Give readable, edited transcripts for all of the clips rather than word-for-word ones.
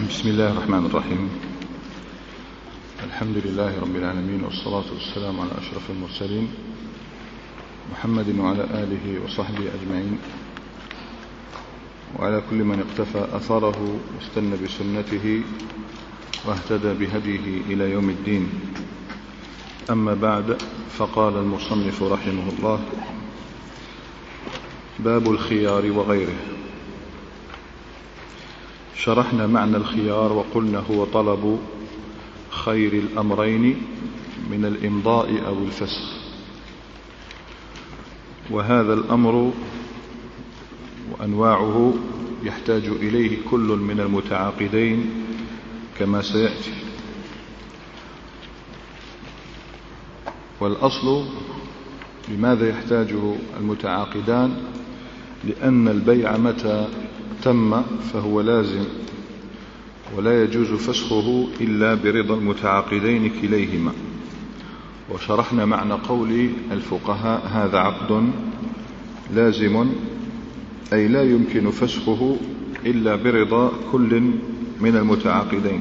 بسم الله الرحمن الرحيم. الحمد لله رب العالمين، والصلاة والسلام على أشرف المرسلين محمد وعلى آله وصحبه أجمعين، وعلى كل من اقتفى أثره واستنى بسنته واهتدى بهديه إلى يوم الدين. أما بعد، فقال المصنف رحمه الله: باب الخيار وغيره. شرحنا معنى الخيار وقلنا هو طلب خير الأمرين من الإمضاء أو الفسخ، وهذا الأمر وأنواعه يحتاج إليه كل من المتعاقدين كما سيأتي. والأصل لماذا يحتاجه المتعاقدان؟ لأن البيع متى تم فهو لازم، ولا يجوز فسخه إلا برضا المتعاقدين كليهما. وشرحنا معنى قول الفقهاء: هذا عقد لازم، أي لا يمكن فسخه إلا برضا كل من المتعاقدين.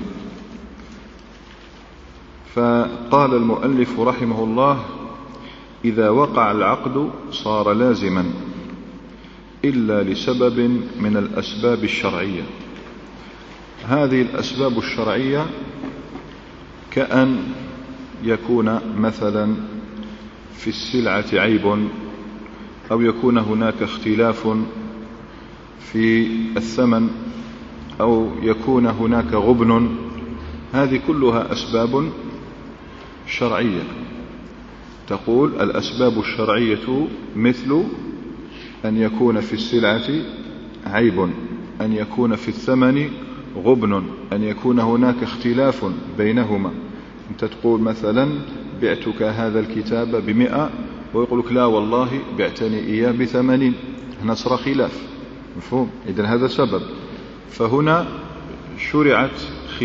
فقال المؤلف رحمه الله: إذا وقع العقد صار لازما إلا لسبب من الأسباب الشرعية. هذه الأسباب الشرعية كأن يكون مثلا في السلعة عيب، أو يكون هناك اختلاف في الثمن، أو يكون هناك غبن. هذه كلها أسباب شرعية. تقول الأسباب الشرعية مثل أن يكون في السلعة عيب، أن يكون في الثمن غبن، أن يكون هناك اختلاف بينهما. أنت تقول مثلا: بعتك هذا الكتاب ب100، ويقول لك: لا والله بعتني إياه ب80. هنا صار خلاف، مفهوم؟ إذن هذا سبب. فهنا شرعت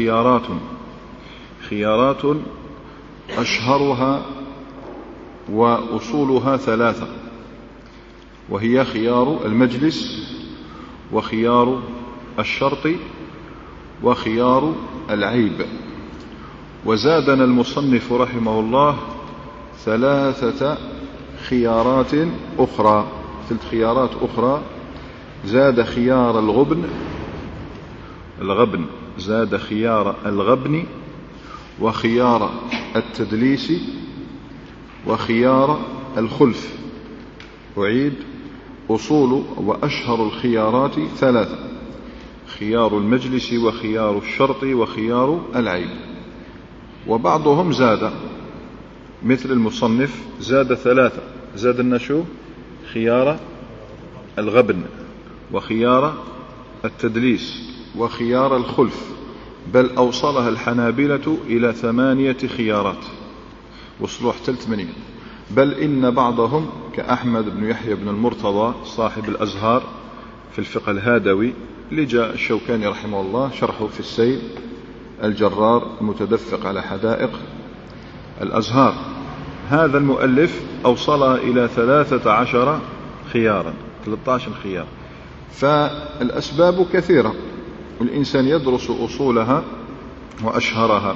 خيارات أشهرها وأصولها 3، وهي خيار المجلس، وخيار الشرط، وخيار العيب. وزادنا المصنف رحمه الله 3 خيارات أخرى، 3 خيارات أخرى. زاد خيار الغبن، زاد خيار الغبن، وخيار التدليس، وخيار الخلف. أعيد: أصول وأشهر الخيارات 3: خيار المجلس، وخيار الشرط، وخيار العيب. وبعضهم زاد، مثل المصنف زاد 3، زاد النشو خيار الغبن، وخيار التدليس، وخيار الخلف، بل أوصلها الحنابلة إلى 8 خيارات، وصلوا حتى 8. بل إن بعضهم كأحمد بن يحيى بن المرتضى صاحب الأزهار في الفقه الهادوي، اللي جاء الشوكاني رحمه الله شرحه في السيل الجرار المتدفق على حدائق الأزهار، هذا المؤلف أوصلها إلى 13 خيارا، 13 خيار. فالأسباب كثيرة، والإنسان يدرس أصولها وأشهرها.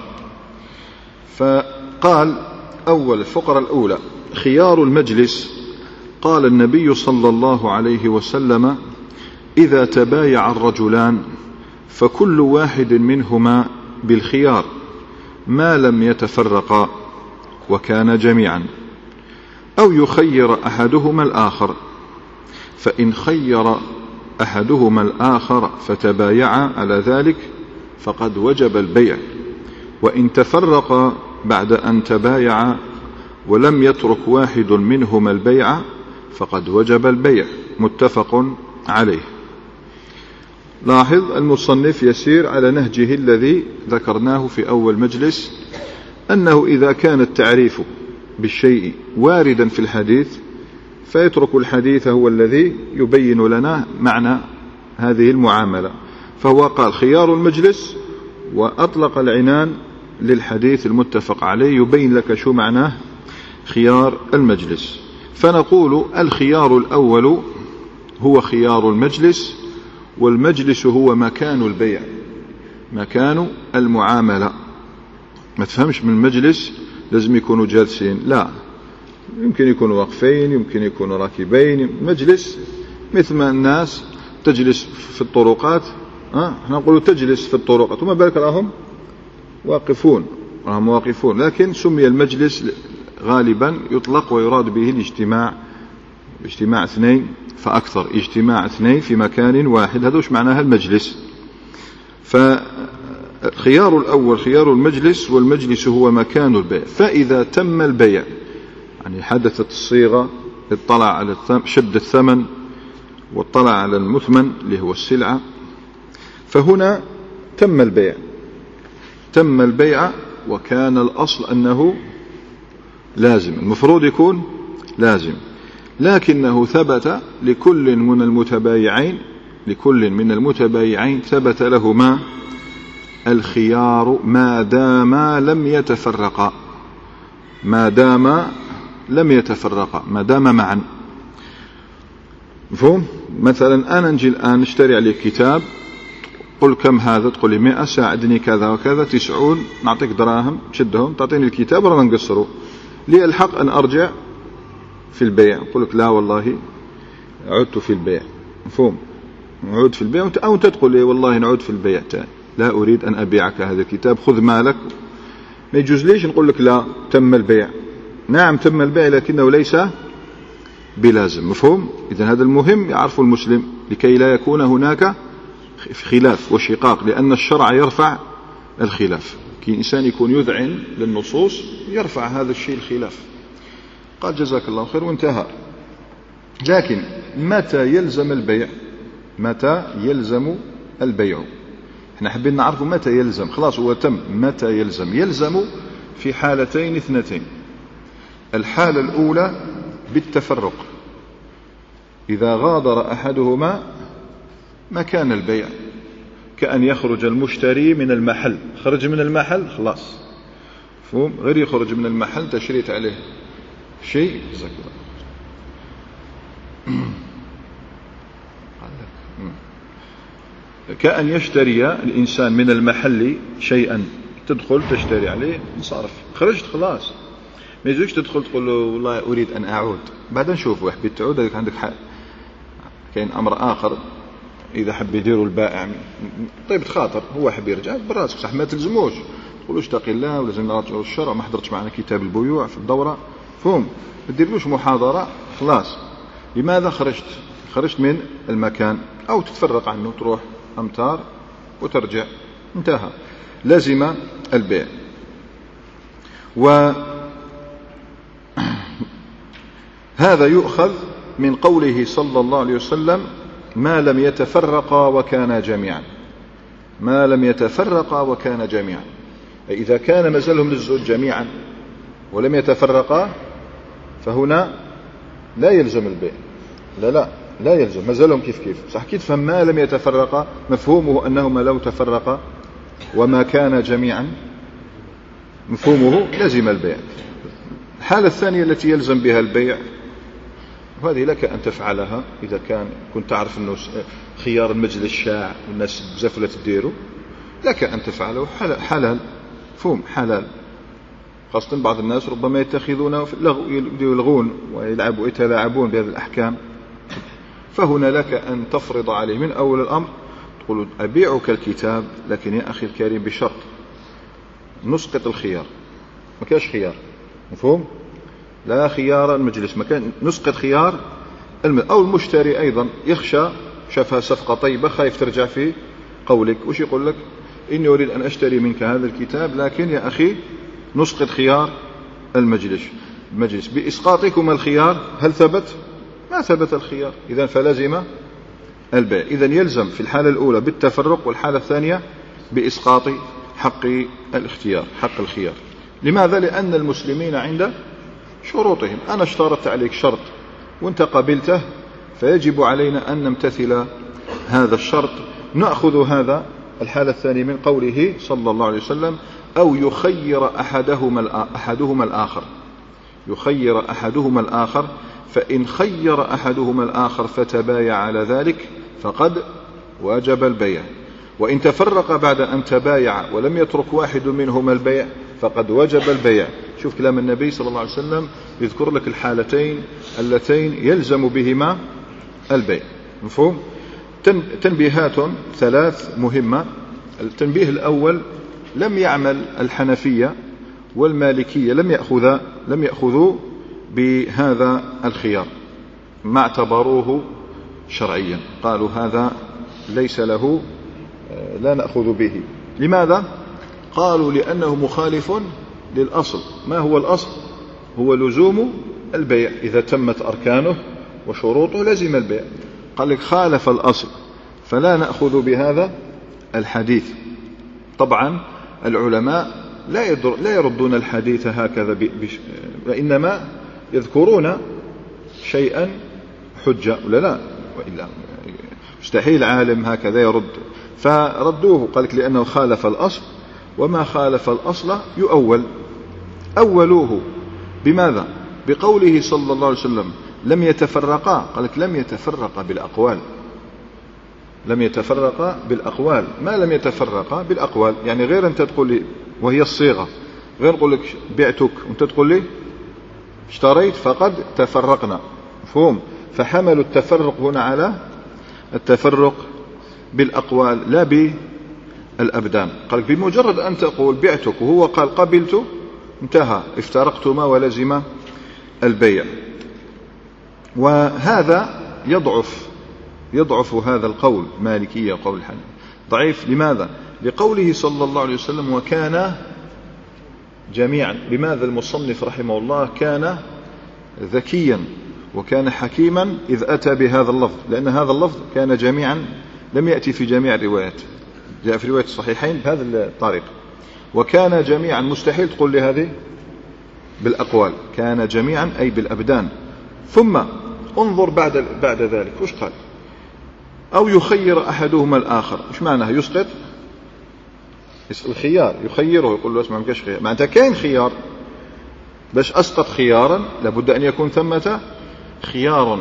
فقال: أول الفقرة الأولى خيار المجلس. قال النبي صلى الله عليه وسلم: إذا تبايع الرجلان فكل واحد منهما بالخيار ما لم يتفرقا وكان جميعا، أو يخير أحدهما الآخر، فإن خير أحدهما الآخر فتبايعا على ذلك فقد وجب البيع، وإن تفرقا بعد أن تبايعا ولم يترك واحد منهما البيع فقد وجب البيع. متفق عليه. لاحظ المصنف يسير على نهجه الذي ذكرناه في أول مجلس، أنه إذا كان التعريف بالشيء واردا في الحديث فيترك الحديث هو الذي يبين لنا معنى هذه المعاملة. فهو قال خيار المجلس، وأطلق العنان للحديث المتفق عليه يبين لك شو معناه خيار المجلس. فنقول الخيار الأول هو خيار المجلس، والمجلس هو مكان البيع، مكان المعاملة. ما تفهمش من المجلس لازم يكونوا جالسين، لا، يمكن يكونوا واقفين، يمكن يكونوا راكبين. مجلس مثل ما الناس تجلس في الطرقات، احنا نقولوا تجلس في الطرقات، وما بالك راهم واقفون، لكن سمي المجلس غالبا يطلق ويراد به الاجتماع، اجتماع اثنين فأكثر، اجتماع اثنين في مكان واحد، هذا وش معناها المجلس. فالخيار الأول خيار المجلس، والمجلس هو مكان البيع. فإذا تم البيع، يعني حدثت الصيغة، اطلع على شد الثمن واطلع على المثمن اللي هو السلعة، فهنا تم البيع، وكان الأصل أنه لازم، المفروض يكون لازم، لكنه ثبت لكل من المتبايعين ثبت لهما الخيار ما دام لم يتفرقا، ما دام معا. مفهوم؟ مثلا أنا نجي الآن نشتري عليك كتاب، قل كم هذا، تقول لي 100، ساعدني كذا وكذا، 90، نعطيك دراهم تشدهم تعطيني الكتاب ولا نقصره، لي الحق أن أرجع في البيع. أقول لك لا والله عدت في البيع. مفهوم؟ نعود في البيع، أو أنت تقول لي والله نعود في البيع تاني، لا أريد أن أبيعك هذا الكتاب، خذ مالك. ما يجوز ليش نقول لك لا، تم البيع. نعم تم البيع، لكنه ليس بلازم. مفهوم؟ إذن هذا المهم يعرف المسلم لكي لا يكون هناك خلاف وشقاق، لأن الشرع يرفع الخلاف. كي إنسان يكون يذعن للنصوص يرفع هذا الشيء الخلاف، قال جزاك الله خير وانتهى. لكن متى يلزم البيع؟ احنا حابين نعرف متى يلزم، خلاص هو تم، متى يلزم في حالتين اثنتين. الحالة الأولى بالتفرق، إذا غادر أحدهما مكان البيع، كأن يخرج المشتري من المحل، خرج من المحل خلاص، مفهوم؟ غير يخرج من المحل تشريت عليه شيء، جزاك الله. كأن يشتري الإنسان من المحل شيئا، تدخل تشتري عليه، انصرف، خرجت خلاص. ما يجوش تدخل تقول له والله أريد أن أعود، بعد نشوف حبيت تعود، هذيك عندك حق. كاين أمر آخر، إذا حب يديروا البائع طيب خاطر، هو حب يرجع براسك، صح ما تلزموش، تقولوش اتق الله ولازم نراجعوا الشرع، ما حضرتش معنا كتاب البيوع في الدورة، فهم، ما تديرلوش محاضرة خلاص. لماذا خرجت من المكان، أو تتفرق عنه، تروح أمتار وترجع، انتهى، لازم البيع. وهذا يؤخذ من قوله صلى الله عليه وسلم ما لم يتفرقا وكان جميعا، إذا كان مازالهم للزوج جميعا ولم يتفرقا فهنا لا يلزم البيع، لا يلزم، مازالهم كيف صح. كيف تفهم ما لم يتفرقا؟ مفهومه أنهما لو تفرقا وما كان جميعا، مفهومه لزم البيع. الحالة الثانية التي يلزم بها البيع، وهذه لك أن تفعلها إذا كنت تعرف أنه خيار المجلس شاع والناس بزاف لا تديره، لك أن تفعله، حلال، مفهوم، حلال. خاصة بعض الناس ربما يتخذونه في اللغو، يلغون ويتلاعبون بهذه الأحكام. فهنا لك أن تفرض عليه من أول الأمر، تقول أبيعك الكتاب، لكن يا أخي الكريم بشرط نسقط الخيار، ما كاش خيار، مفهوم؟ لا خيار المجلس، مكان نسقط خيار أو المشتري أيضا يخشى، شافها صفقة طيبة خايف ترجع في قولك، وش يقول لك؟ إني أريد أن أشتري منك هذا الكتاب، لكن يا أخي نسقط خيار المجلس بإسقاطكم الخيار. هل ثبت؟ ما ثبت الخيار، إذن فلازم البيع. إذن يلزم في الحالة الأولى بالتفرق، والحالة الثانية بإسقاط حق الخيار. لماذا؟ لأن المسلمين عند شروطهم، أنا اشترطت عليك شرط وانت قبلته، فيجب علينا أن نمتثل هذا الشرط. نأخذ هذا الحالة الثانية من قوله صلى الله عليه وسلم أو يخير أحدهما الآخر، فإن خير أحدهما الآخر فتبايع على ذلك فقد وجب البيع. وإن تفرق بعد أن تبايع ولم يترك واحد منهما البيع فقد وجب البيع. شوف كلام النبي صلى الله عليه وسلم يذكر لك الحالتين اللتين يلزم بهما البيع. مفهوم؟ تنبيهات ثلاث مهمة. التنبيه الأول: لم يعمل الحنفية والمالكية لم يأخذوا بهذا الخيار، ما اعتبروه شرعيا، قالوا هذا ليس له، لا نأخذ به. لماذا؟ قالوا لأنه مخالف للأصل. ما هو الأصل؟ هو لزوم البيع، إذا تمت أركانه وشروطه لزم البيع. قال لك خالف الأصل فلا نأخذ بهذا الحديث. طبعا العلماء لا يردون الحديث هكذا وإنما يذكرون شيئا حجة ولا لا، وإلا مستحيل عالم هكذا يرد، فردوه. قال لك لأنه خالف الأصل، وما خالف الأصل يؤول. أولوه بماذا؟ بقوله صلى الله عليه وسلم لم يتفرقا. قال لك لم يتفرقا بالأقوال، لم يتفرقا بالأقوال. ما لم يتفرقا بالأقوال؟ يعني غير أنت تقول لي، وهي الصيغة، غير نقول لك بعتك وأنت تقول لي اشتريت فقد تفرقنا. مفهوم؟ فحملوا التفرق هنا على التفرق بالأقوال لا بالأبدان. قال بمجرد أن تقول بعتك وهو قال قبلت، انتهى، افترقتما ولزم البيع. وهذا يضعف هذا القول مالكية وقول الحنفية ضعيف. لماذا؟ لقوله صلى الله عليه وسلم وكان جميعا. لماذا المصنف رحمه الله كان ذكيا وكان حكيما إذ أتى بهذا اللفظ؟ لأن هذا اللفظ كان جميعا لم يأتي في جميع الروايات، جاء في رواية الصحيحين بهذا الطريقة. وكان جميعا مستحيل تقول لي هذه بالأقوال، كان جميعا أي بالأبدان. ثم انظر بعد ذلك وش قال؟ أو يخير أحدهما الآخر. وش معناه يسقط؟ الخيار يخيره، يقول له اسمع مكاش خيار، معناتها كاين خيار. باش أسقط خيارا لابد أن يكون ثمة خيار.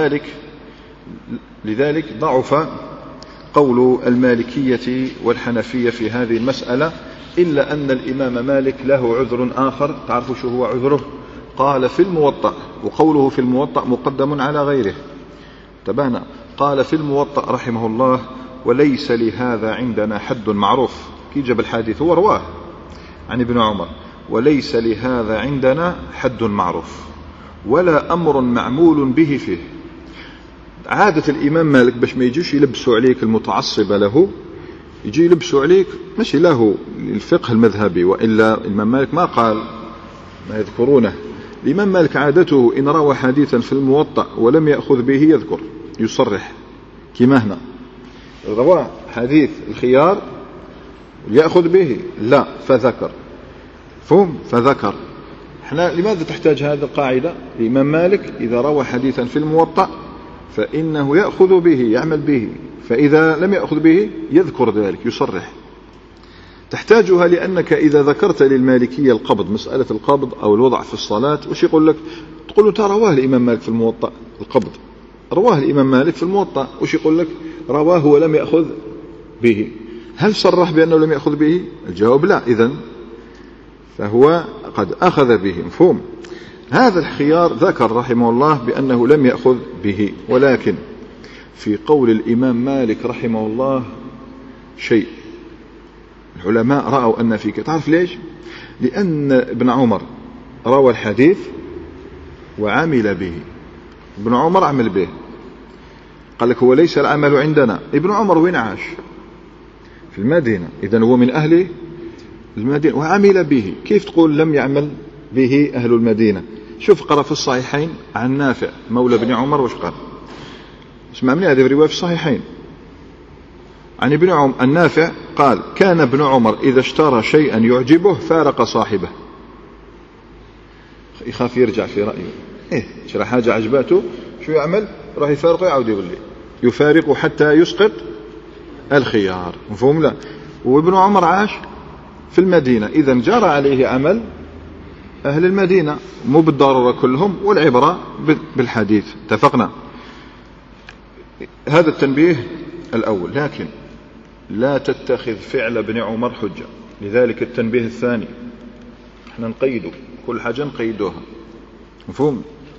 لذلك ضعف قول المالكية والحنفية في هذه المسألة، إلا أن الإمام مالك له عذر آخر. تعرفوا شو هو عذره؟ قال في الموطأ، وقوله في الموطأ مقدم على غيره، تبانا. قال في الموطأ رحمه الله وليس لهذا عندنا حد معروف. كي جاب الحديث هو رواه عن ابن عمر، وليس لهذا عندنا حد معروف ولا أمر معمول به فيه. عادة الإمام مالك باش ما يجيش يلبسوا عليك المتعصبة له، يجي يلبسوا عليك ماشي له الفقه المذهبي، وإلا الإمام مالك ما قال ما يذكرونه. الإمام مالك عادته إن روى حديثا في الموطأ ولم يأخذ به يذكر، يصرح كما هنا روى حديث الخيار يأخذ به لا فذكر. فهم؟ فذكر. احنا لماذا تحتاج هذه القاعدة؟ الإمام مالك إذا روى حديثا في الموطأ فإنه يأخذ به، يعمل به، فإذا لم يأخذ به يذكر ذلك، يصرح. تحتاجها لأنك إذا ذكرت للمالكية القبض، مسألة القبض أو الوضع في الصلاة، وش يقول لك؟ تقول له ترى رواه الإمام مالك في الموطأ القبض، رواه الإمام مالك في الموطأ، وش يقول لك؟ رواه ولم يأخذ به. هل صرح بأنه لم يأخذ به؟ الجواب لا. إذن فهو قد أخذ به. مفهوم؟ هذا الخيار ذكر رحمه الله بأنه لم يأخذ به، ولكن في قول الإمام مالك رحمه الله شيء. العلماء رأوا أن فيك، تعرف ليش؟ لأن ابن عمر روى الحديث وعمل به. ابن عمر عمل به، قال لك هو ليس العمل عندنا. ابن عمر وين عاش؟ في المدينة، إذن هو من أهل المدينة وعمل به. كيف تقول لم يعمل به أهل المدينة؟ شوف قرأ في الصحيحين عن نافع مولى بن عمر وش قال. اسمع مني، هذه الرواية في الصحيحين عن ابن عمر النافع قال كان ابن عمر إذا اشترى شيئا يعجبه فارق صاحبه. يخاف يرجع في رأيه، شرى حاجة عجباته شو يعمل؟ راح يفارقه، يعود يقول لي يفارق حتى يسقط الخيار. مفهوم؟ لا. وابن عمر عاش في المدينة، إذا جرى عليه عمل أهل المدينة، مو بالضرورة كلهم، والعبرة بالحديث. اتفقنا؟ هذا التنبيه الأول. لكن لا تتخذ فعل ابن عمر حجة. لذلك التنبيه الثاني احنا نقيده كل حاجة نقيدوها، مفهوم؟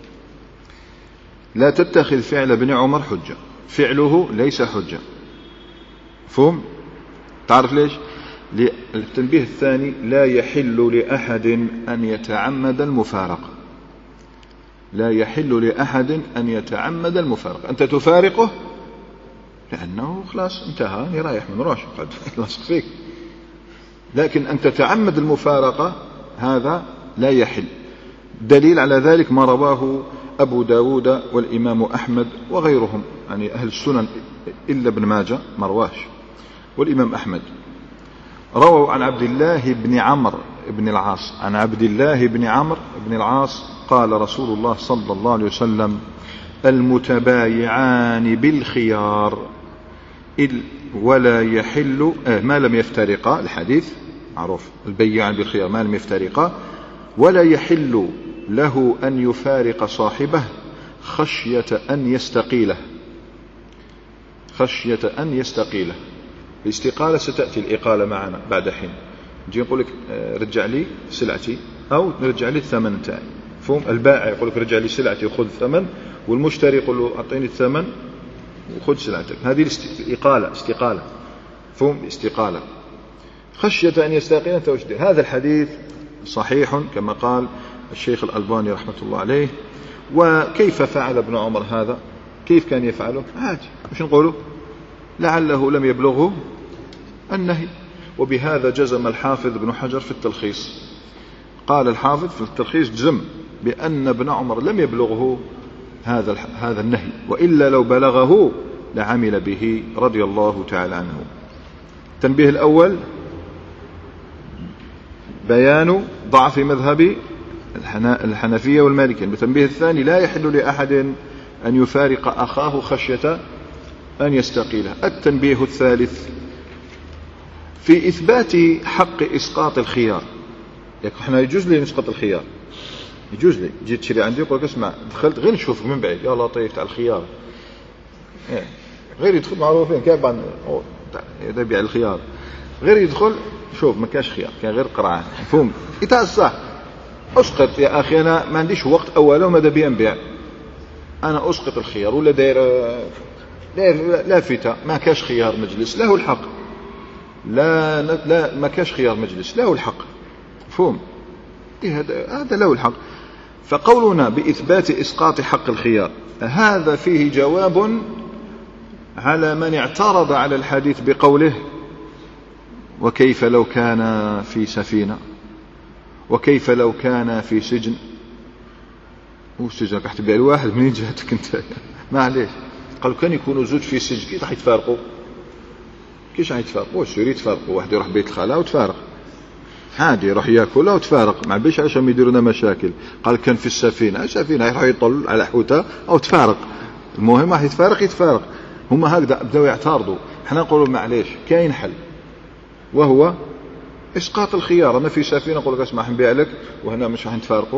لا تتخذ فعل ابن عمر حجة، فعله ليس حجة، مفهوم؟ تعرف ليش؟ التنبيه الثاني لا يحل لأحد أن يتعمد المفارقة، لا يحل لأحد أن يتعمد المفارقة. أنت تفارقه لأنه خلاص انتهى، رايح من روش قد لاصق فيك، لكن أن تتعمد المفارقة هذا لا يحل. دليل على ذلك ما رواه أبو داود والإمام أحمد وغيرهم، يعني أهل السنن إلا ابن ماجه مرواش والإمام أحمد، رووا عن عبد الله بن عمرو بن العاص، عن عبد الله بن عمرو بن العاص قال رسول الله صلى الله عليه وسلم: المتبايعان بالخيار ولا يحل ما لم يفترقا، الحديث معروف، البيعان بالخيار ما لم يفترقا، ولا يحل له أن يفارق صاحبه خشية أن يستقيله، خشية أن يستقيله. الاستقالة ستأتي الإقالة معنا بعد حين، نجي نقول لك رجع لي سلعتي أو رجع لي الثمن تاعي، فهم؟ البائع يقول لك رجع لي سلعتي وخذ الثمن، والمشتري يقول له أعطيني الثمن وخذ سلعتك. هذه الإقالة، استقالة، فهم؟ استقالة خشية أن يستقيل توجده. هذا الحديث صحيح كما قال الشيخ الألباني رحمة الله عليه. وكيف فعل ابن عمر هذا؟ كيف كان يفعله؟ عادي، مش نقوله لعله لم يبلغه النهي. وبهذا جزم الحافظ ابن حجر في التلخيص، قال الحافظ في التلخيص جزم بأن ابن عمر لم يبلغه هذا النهي، وإلا لو بلغه لعمل به رضي الله تعالى عنه. التنبيه الأول بيان ضعف مذهب الحنفية والمالكية. التنبيه الثاني لا يحل لأحد أن يفارق أخاه خشية أن يستقيله. التنبيه الثالث في إثبات حق إسقاط الخيار. يعني احنا يجوز لي نسقط الخيار، يجوز لي جيت تشري عندي يقول لك اسمع دخلت غير نشوفك من بعيد يا لطيف تاع الخيار، غير يدخل معروفين كيف يبيع الخيار، غير يدخل شوف ما كاش خيار كان غير قرعه، مفهوم؟ إنت صح اسقط يا اخي، انا ما عنديش وقت اولا وماذا بي نبيع، انا اسقط الخيار ولا داير لافتة ما كاش خيار مجلس، له الحق، لا ما كاش خيار مجلس له الحق، مفهوم؟ هذا له الحق. فقولنا بإثبات إسقاط حق الخيار هذا فيه جواب على من اعترض على الحديث بقوله وكيف لو كان في سفينة، وكيف لو كان في سجن. والسجن راح تبيع الواحد منين جهتك انت؟ معليش قالوا كان يكونوا زوج في سجن كيف راح يتفارقوا؟ كيش راح يتفارقوا؟ يصير يتفارقوا، واحد يروح بيت الخلاء وتفارق عادي، يروح ياكل وتفارق، ما بيش عشان يديروا لنا مشاكل. قال كان في السفينة يروح يطل على حوته او تفارق، المهم راح يتفارق. هم هكذا بداوا يعترضوا. احنا نقولوا معليش كاين حل وهو اسقاط الخيار. انا في سفينه اقول لك اسمح نبيع لك وهنا مش راح نتفارقوا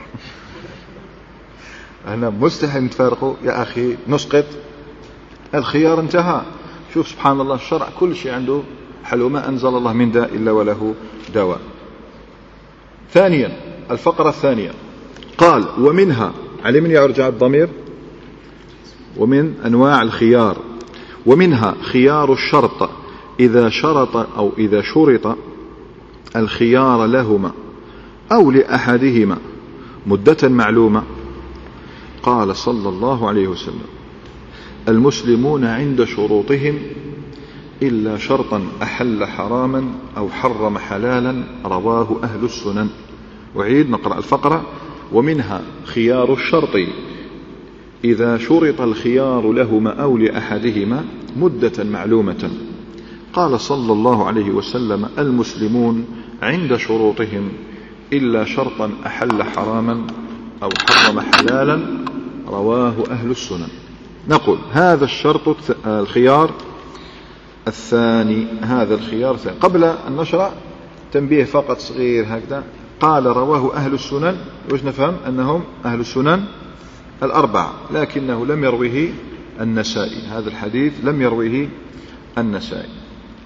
هنا مستحيل نتفارقوا يا اخي، نسقط الخيار انتهى. شوف سبحان الله الشرع كل شيء عنده حل، وما انزل الله من داء الا وله دواء. ثانيا الفقره الثانيه قال ومنها على من يرجع الضمير ومن انواع الخيار، ومنها خيار الشرط إذا شرط أو إذا شرط الخيار لهما أو لأحدهما مدة معلومة. قال صلى الله عليه وسلم المسلمون عند شروطهم إلا شرطا أحل حراما أو حرم حلالا، رواه أهل السنن. وعيد نقرأ الفقرة. ومنها خيار الشرط إذا شرط الخيار لهما أو لأحدهما مدة معلومة. قال صلى الله عليه وسلم المسلمون عند شروطهم إلا شرطا أحل حراما أو حرم حلالا، رواه أهل السنن. نقول هذا الشرط الخيار الثاني، هذا الخيار الثاني. قبل أن نشرع تنبيه فقط صغير هكذا، قال رواه أهل السنن، وش نفهم أنهم أهل السنن الأربعة، لكنه لم يروه النسائي، هذا الحديث لم يروه النسائي.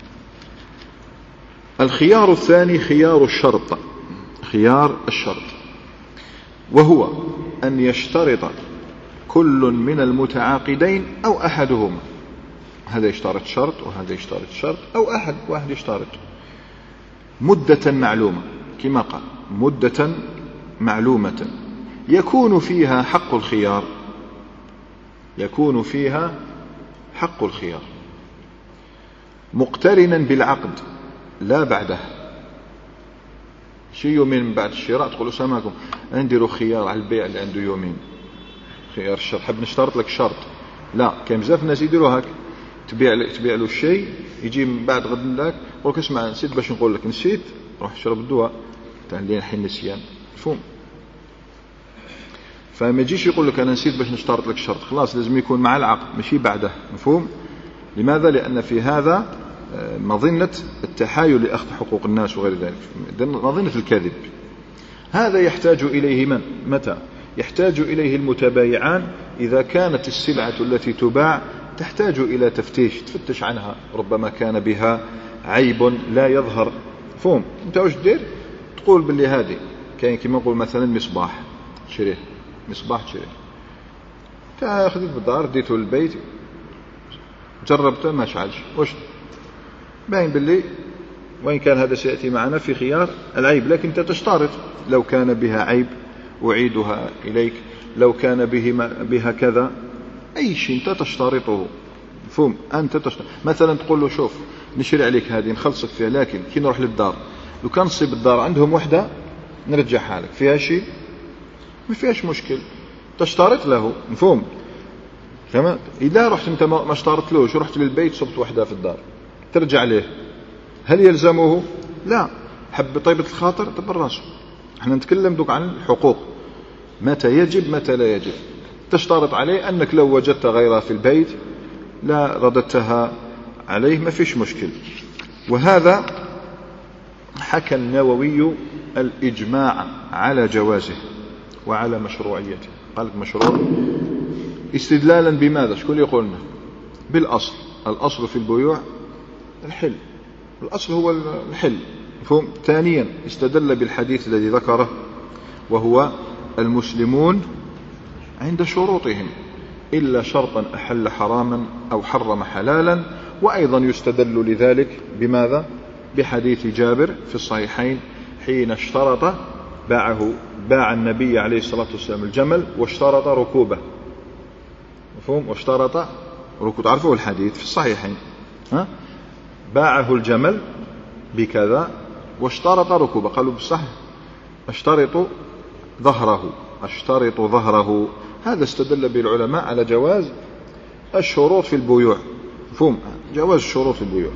الخيار الثاني خيار الشرط، خيار الشرط، وهو أن يشترط كل من المتعاقدين أو أحدهما. هذا يشترط شرط وهذا يشترط شرط، أو واحد يشترط مدة معلومة، كما قال مدة معلومة يكون فيها حق الخيار، يكون فيها حق الخيار مقترنا بالعقد لا بعده. شي يومين بعد الشراء تقولوا سامعكم نديروا خيار على البيع اللي عنده يومين، خيار الشرط، حب نشترط لك شرط. لا، كاين بزاف الناس يديروا هاك، تبيع له الشيء، يجي من بعد غد لك يقول لك اسمع نسيت باش نقول لك، نسيت روح شرب الدواء تاع اللي الحين نسيان، مفهوم؟ فما يجيش يقول لك انا نسيت باش نشترط لك شرط، خلاص لازم يكون مع العقد ماشي بعده، مفهوم؟ لماذا؟ لأن في هذا مظنة التحايل لأخذ حقوق الناس وغير ذلك، مظنة الكذب. هذا يحتاج إليه من؟ متى؟ يحتاج إليه المتبايعان إذا كانت السلعة التي تباع تحتاج إلى تفتيش، تفتش عنها، ربما كان بها عيب لا يظهر، مفهوم؟ انت واش دير؟ تقول باللي هذه كاين كما نقول مثلا مصباح شريه، مصباح شريه، خذيت بالدار ديته للبيت جربته ما شعلش، واش باين باللي وإن كان هذا سيأتي معنا في خيار العيب، لكن أنت تشترط لو كان بها عيب أعيدها إليك، لو كان بها كذا، أي شيء أنت تشترطه، مفهوم؟ أنت تشترط. مثلا تقول له شوف نشري عليك هذه نخلصك فيها، لكن كي نروح للدار لو كان نصيب الدار عندهم وحدة نرجعها لك، فيها شيء ما فيهاش مشكل، تشترط له، مفهوم؟ تمام. إذا رحت أنت ما اشترطلوش، رحت للبيت صبت وحدة في الدار ترجع له، هل يلزمه؟ لا، حب طيبة الخاطر طب راسه. احنا نتكلم دوك عن الحقوق، متى يجب متى لا يجب. تشترط عليه أنك لو وجدت غيرها في البيت لا رددتها عليه، ما فيش مشكل. وهذا حكى النووي الإجماع على جوازه وعلى مشروعيته، قال مشروع استدلالا بماذا؟ شكون يقولنا؟ بالأصل، الأصل في البيوع الحل، الأصل هو الحل، مفهوم؟ ثانيا استدل بالحديث الذي ذكره وهو المسلمون عند شروطهم إلا شرطا أحل حراما أو حرم حلالا. وأيضا يستدل لذلك بماذا؟ بحديث جابر في الصحيحين حين اشترط باع النبي عليه الصلاة والسلام الجمل واشترط ركوبه، مفهوم؟ واشترط ركوب، تعرفوا الحديث في الصحيحين، ها؟ باعه الجمل بكذا واشترط ركوبه، قالوا بصح اشترط ظهره. هذا استدل به العلماء على جواز الشروط في البيوع، مفهوم؟ جواز الشروط في البيوع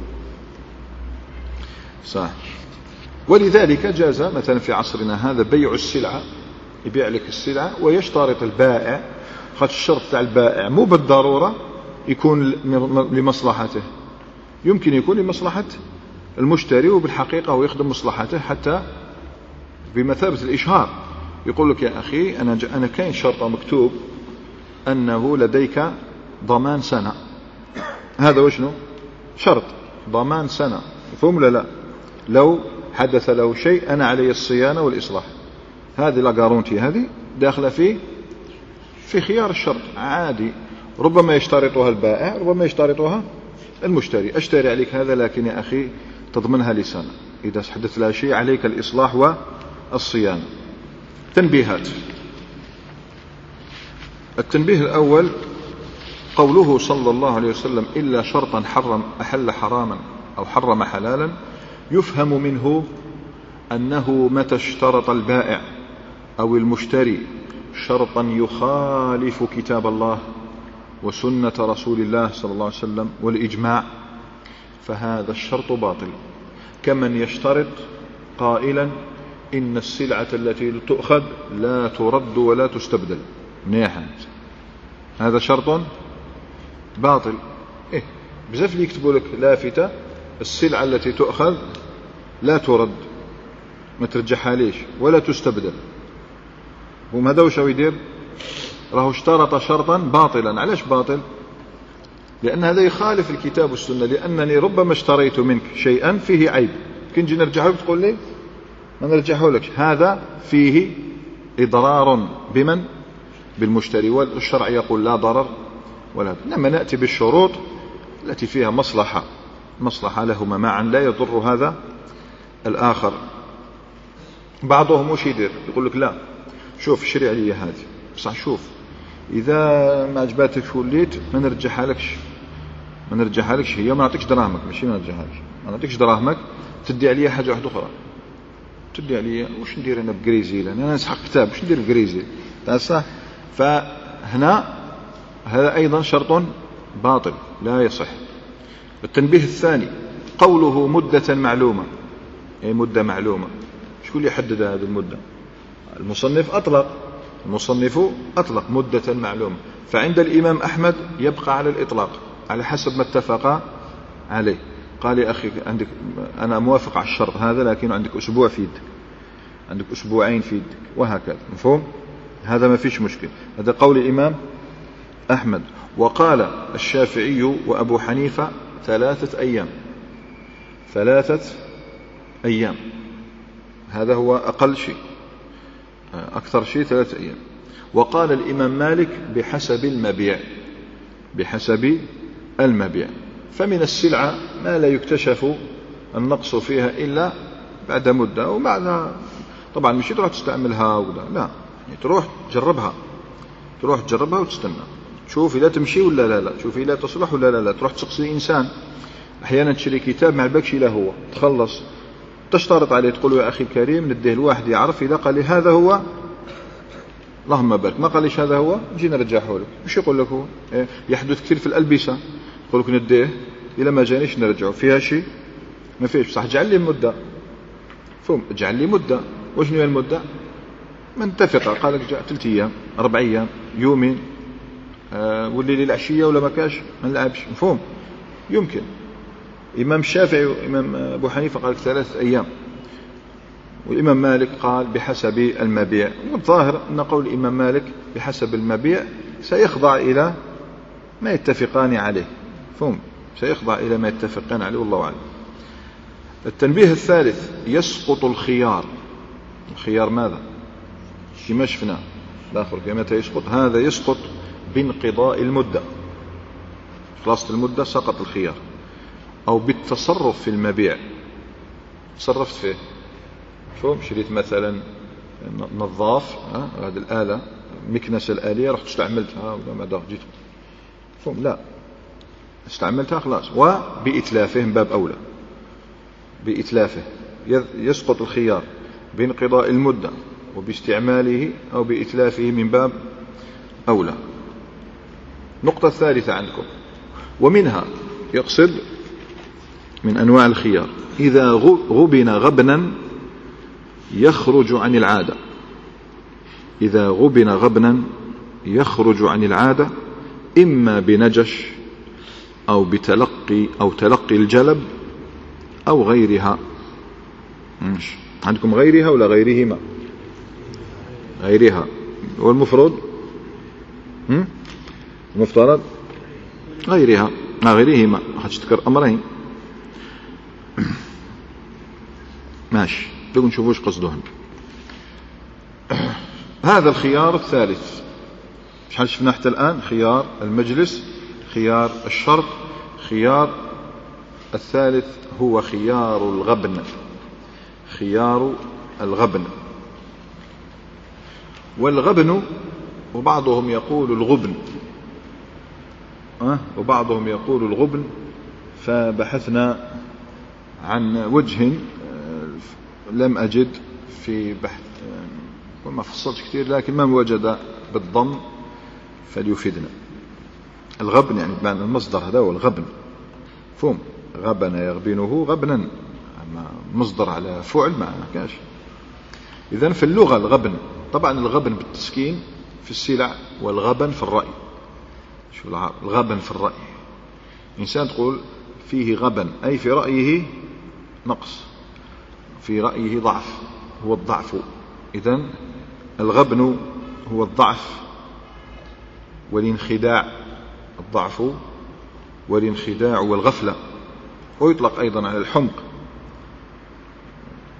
صح. ولذلك جاز مثلا في عصرنا هذا بيع السلعة، يبيع لك السلعة ويشترط البائع، خاطر الشرط تاع البائع مو بالضرورة يكون لمصلحته، يمكن يكون لمصلحة المشتري، وبالحقيقة هو يخدم مصلحته حتى بمثابة الإشهار. يقول لك يا أخي أنا كاين شرط مكتوب أنه لديك ضمان سنة، هذا وشنو؟ شرط ضمان سنة، مفهوم ولا لا؟ لو حدث له شيء أنا علي الصيانة والإصلاح، هذه لا جارونتي، هذه داخلة في خيار الشرط عادي، ربما يشترطها البائع ربما يشترطها المشتري. أشتري عليك هذا لكن يا أخي تضمنها لسنة، إذا حدث لها شيء عليك الإصلاح والصيانة. تنبيهات. التنبيه الأول قوله صلى الله عليه وسلم إلا شرطا أحل حراما أو حرم حلالا، يفهم منه أنه متى اشترط البائع أو المشتري شرطا يخالف كتاب الله وسنة رسول الله صلى الله عليه وسلم والإجماع، فهذا الشرط باطل، كمن يشترط قائلا إن السلعة التي تؤخذ لا ترد ولا تستبدل، منيحة، هذا شرط باطل. بزاف اللي يكتبوا لك لافتة السلعة التي تؤخذ لا ترد، ما ترجعها ليش ولا تستبدل، وهذا وش يدير؟ راهو اشترط شرطا باطلا. علاش باطل؟ لأن هذا يخالف الكتاب والسنة، لأنني ربما اشتريت منك شيئا فيه عيب، كي نجي نرجعه لك تقول لي ما نرجعه لك. هذا فيه إضرار بمن؟ بالمشتري، والشرع يقول لا ضرر ولا. لما نأتي بالشروط التي فيها مصلحة لهما معا لا يضر هذا الآخر. بعضهم وش يدير؟ يقول لك لا شوف اشتري علي هذه، بصح شوف إذا ما عجباتك وليت ما نرجعها لكش هي، ما نعطيكش دراهمك، ماشي ما نرجعهاش، ما نعطيكش دراهمك، تدي عليا حاجة واحدة أخرى، تدي عليا وش ندير أنا بقريزيل؟ أنا نسحق كتاب وش ندير بقريزيل؟ صح. فهنا هذا أيضا شرط باطل لا يصح. التنبيه الثاني قوله مدة معلومة، أي مدة معلومة، شكون يحدد هذه المدة؟ المصنف أطلق مدة معلومة، فعند الإمام أحمد يبقى على الإطلاق على حسب ما اتفق عليه. قال يا أخي عندك أنا موافق على الشرط هذا، لكن عندك أسبوع في يدك، عندك أسبوعين في يدك، وهكذا. مفهوم؟ هذا ما فيش مشكل. هذا قول الإمام أحمد. وقال الشافعي وأبو حنيفة 3 أيام، هذا هو أقل شيء، أكثر شيء 3 أيام. وقال الإمام مالك بحسب المبيع. فمن السلعة ما لا يكتشف النقص فيها إلا بعد مدة، وبعد طبعا مش تروح تستعملها ولا لا، يعني تروح تجربها وتستنى تشوف إذا تمشي ولا لا، تشوف إذا تصلح ولا لا. تروح تسقسي إنسان، أحيانا تشري كتاب ما عجبكش إلا هو، تخلص تشترط عليه تقول يا أخي الكريم نديه الواحد يعرف، إذا قال لي هذا هو اللهم بارك، ما قال ليش هذا هو نجي نرجعه لك. مش يقول لك هو يحدث كثير في الألبسة، يقول لك نديه إذا ما جانيش نرجعه، فيها شيء ما فيش، صح اجعل لي مدة. فهم اجعل لي مدة، وشنو هي المدة؟ من اتفق قال لك 3 أيام 4 أيام يومين، واللي للعشية ولا ما كاش ما نلعبش. مفهوم؟ يمكن. إمام الشافعي وإمام أبو حنيفة قال 3 أيام، والإمام مالك قال بحسب المبيع. والظاهر أن قول الإمام مالك بحسب المبيع سيخضع إلى ما يتفقان عليه. فهم؟ سيخضع إلى ما يتفقان عليه، والله أعلم. التنبيه الثالث يسقط الخيار. الخيار ماذا؟ كما شفنا الآخر متى يسقط؟ هذا يسقط بانقضاء المدة، خلاصة المدة سقط الخيار، أو بالتصرف في المبيع، تصرفت فيه. شو شريت مثلا نظاف، هذه الآلة مكنسة الآلية، رحت استعملتها ولا ما جيت، فهم؟ لا، استعملتها خلاص. وبإتلافه من باب أولى، بإتلافه يسقط الخيار بانقضاء المدة وباستعماله أو بإتلافه من باب أولى. نقطة ثالثة عندكم، ومنها يقصد من أنواع الخيار إذا غبن غبنا يخرج عن العادة. إذا غبن غبنا يخرج عن العادة، إما بنجش أو تلقي الجلب أو غيرها. عندكم غيرها ولا غيرهما؟ غيرها. والمفروض المفترض غيرها، غيرهما، هتذكر أمرين. ماشي، بقوا نشوفوش قصدهم. هذا الخيار الثالث، شحال شفنا حتى الآن؟ خيار المجلس، خيار الشرط، خيار الثالث هو خيار الغبن. خيار الغبن. والغبن وبعضهم يقول الغبن، وبعضهم يقول الغبن، فبحثنا عن وجه لم أجد في بحث، وما فصلت كثير، لكن من وجد بالضم فليفيدنا. الغبن يعني بمعنى المصدر، هذا هو الغبن. فهم؟ غبن يغبنه غبنا، أما مصدر على فعل ما كاش. إذن في اللغة الغبن، طبعا الغبن بالتسكين في السلع، والغبن في الرأي. شو الغبن في الرأي؟ إنسان تقول فيه غبن، أي في رأيه نقص، في رأيه ضعف، هو الضعف. إذن الغبن هو الضعف والانخداع، الضعف والانخداع والغفلة، ويطلق أيضا على الحمق.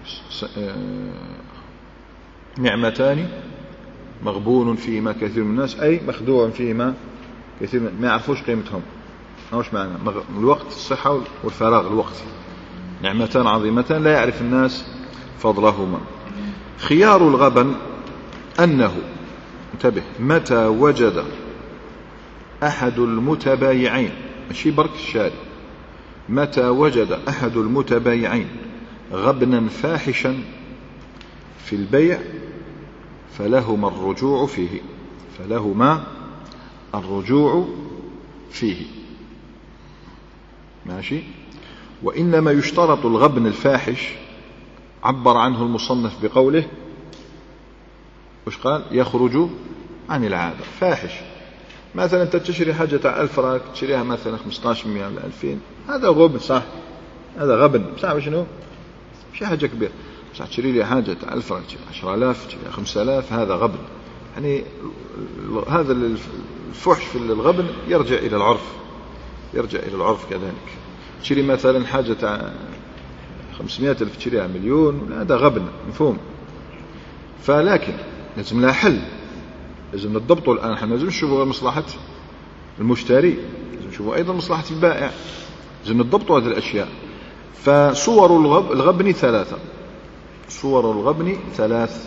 نعمتان مغبون فيهما كثير من الناس، أي مخدوع فيهما كثير ما يعرفوش قيمتهم. وش معنى الوقت؟ الصحة والفراغ الوقت، نعمتان عظيمتان لا يعرف الناس فضلهما. خيار الغبن أنه، انتبه، متى وجد أحد المتبايعين، ماشي برك الشاري، متى وجد أحد المتبايعين غبنا فاحشا في البيع فلهما الرجوع فيه، فلهما الرجوع فيه، ماشي. وإنما يشترط الغبن الفاحش، عبر عنه المصنف بقوله وش قال؟ يخرج عن العادة. فاحش مثلا انت تشتري حاجة تاع 1000 راك تشتريها مثلا 1500 ولا 2000، هذا غبن صح، هذا غبن صح. شنو؟ مش حاجة كبيرة. بس تشتري لي حاجة تاع 1000 راك 10000 5000، هذا غبن. يعني هذا الفحش في الغبن يرجع إلى العرف، يرجع إلى العرف كذلك. تشتري مثلا حاجة تاع 500,000 تشتريها مليون، هذا غبن مفهوم. فلكن لازم لها حل، لازم نضبطه. الآن احنا لازم نشوفوا مصلحة المشتري، لازم نشوفوا أيضا مصلحة البائع، لازم نضبطوا هذه الأشياء. فصور الغبن ثلاثة، صور الغبن ثلاث.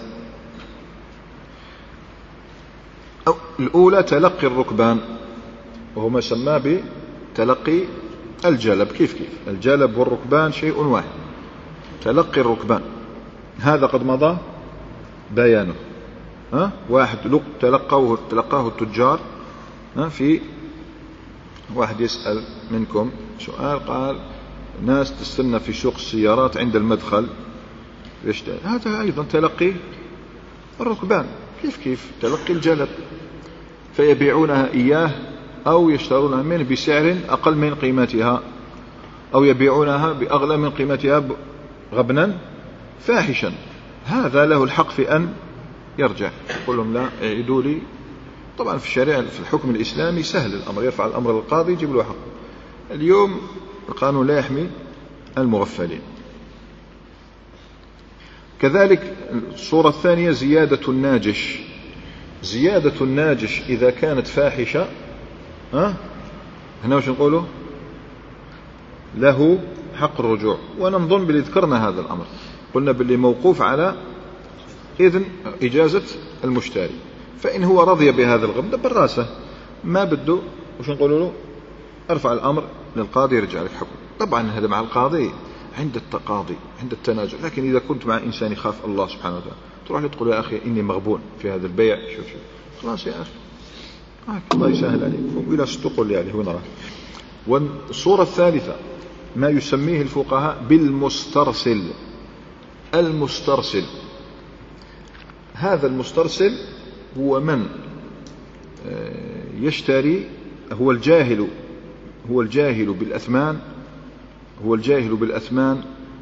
الأولى تلقي الركبان، وهو ما سماه بتلقي الجلب. كيف الجلب والركبان شيء واحد. تلقي الركبان هذا قد مضى بيانه. واحد تلقاه التجار. في واحد يسأل منكم سؤال، قال ناس تستنى في سوق السيارات عند المدخل، هذا أيضا تلقي الركبان. كيف تلقي الجلب، فيبيعونها إياه أو يشترونها منه بسعر أقل من قيمتها، أو يبيعونها بأغلى من قيمتها غبنا فاحشا. هذا له الحق في أن يرجع، يقول لهم لا اعيدوا لي. طبعا في الشريعة في الحكم الإسلامي سهل الأمر، يرفع الأمر للقاضي يجيب له حق. اليوم القانون لا يحمي المغفلين. كذلك الصورة الثانية زيادة الناجش. زيادة الناجش إذا كانت فاحشة، هنا وش نقوله؟ له حق الرجوع. وننظن باللي ذكرنا هذا الأمر، قلنا باللي موقوف على إذن إجازة المشتري. فإن هو رضي بهذا الغبن دبر راسه، ما بده وش نقول له؟ ارفع الأمر للقاضي يرجع لك حكم. طبعا هذا مع القاضي عند التقاضي عند التنازل. لكن إذا كنت مع إنسان يخاف الله سبحانه وتعالى، تروح له تقول يا أخي إني مغبون في هذا البيع، شوف خلاص يا أخي الله يسهل عليك، وإلى استقل يعني وين راح. والصورة الثالثة ما يسميه الفقهاء بالمسترسل. المسترسل، هذا المسترسل هو من يشتري، هو الجاهل بالأثمان، هو الجاهل بالأثمان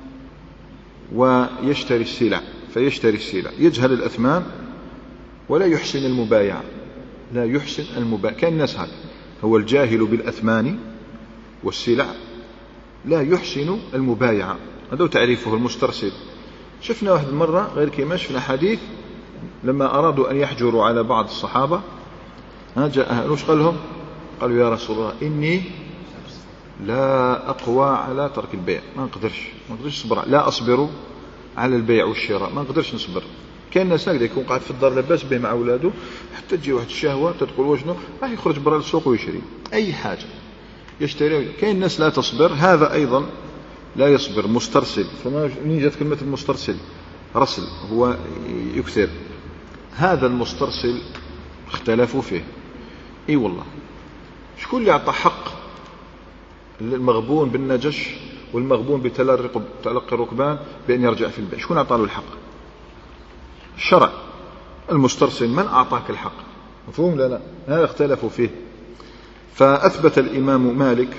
ويشتري السلع. فيشتري السلع يجهل الأثمان ولا يحسن المبايعة، لا يحسن المبايعة. كان الناس هذا هو الجاهل بالأثمان والسلع لا يحسن المبايعة، هذا تعريفه المسترسل. شفنا واحد مرة غير كما شفنا حديث لما أرادوا أن يحجروا على بعض الصحابة، جاء وش قال لهم؟ قالوا يا رسول الله إني لا أقوى على ترك البيع، ما نقدرش نصبر، لا أصبر على البيع والشراء، ما نقدرش نصبر. كان الناس هكذا يكون قاعد في الدار لاباس به مع أولاده، حتى تجي واحد الشهوة تدخل وجنه راح يخرج برا السوق ويشتري أي حاجة يشتري. كاين الناس لا تصبر، هذا أيضا لا يصبر، مسترسل. فما جاءت كلمة المسترسل؟ رسل، هو يكثر. هذا المسترسل اختلفوا فيه. اي والله، شكون اللي اعطى حق المغبون بالنجش والمغبون بتلقي الركبان بأن يرجع في البيع؟ شكون اعطى له الحق؟ الشرع. المسترسل من اعطاك الحق؟ مفهوم؟ لا هذا اختلفوا فيه. فأثبت الإمام مالك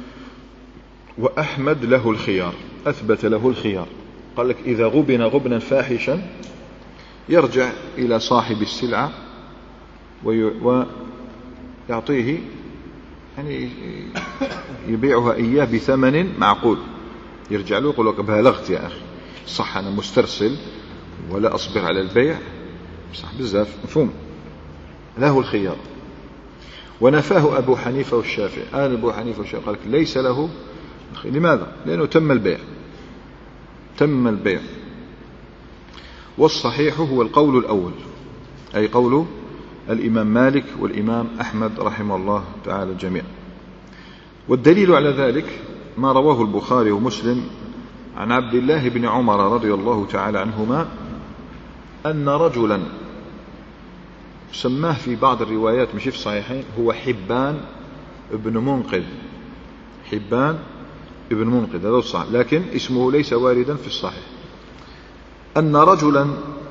وأحمد له الخيار، أثبت له الخيار. قال لك إذا غبن غبنا فاحشا يرجع إلى صاحب السلعة ويعطيه، يعني يبيعها إياه بثمن معقول. يرجع له يقول لك بلغت يا أخي، صح أنا مسترسل ولا أصبر على البيع، صح بزاف مفهوم، له الخيار. ونفاه أبو حنيفة والشافعي. أبو حنيفة والشافعي قال ليس له الخيار. لماذا؟ لأنه تم البيع، تم البيع. والصحيح هو القول الأول، أي قول الإمام مالك والإمام أحمد رحمه الله تعالى الجميع. والدليل على ذلك ما رواه البخاري ومسلم عن عبد الله بن عمر رضي الله تعالى عنهما أن رجلا سماه في بعض الروايات مش في الصحيحين هو حبان ابن منقذ، حبان ابن منقذ هذا الصحيح، لكن اسمه ليس واردا في الصحيح. أن رجلا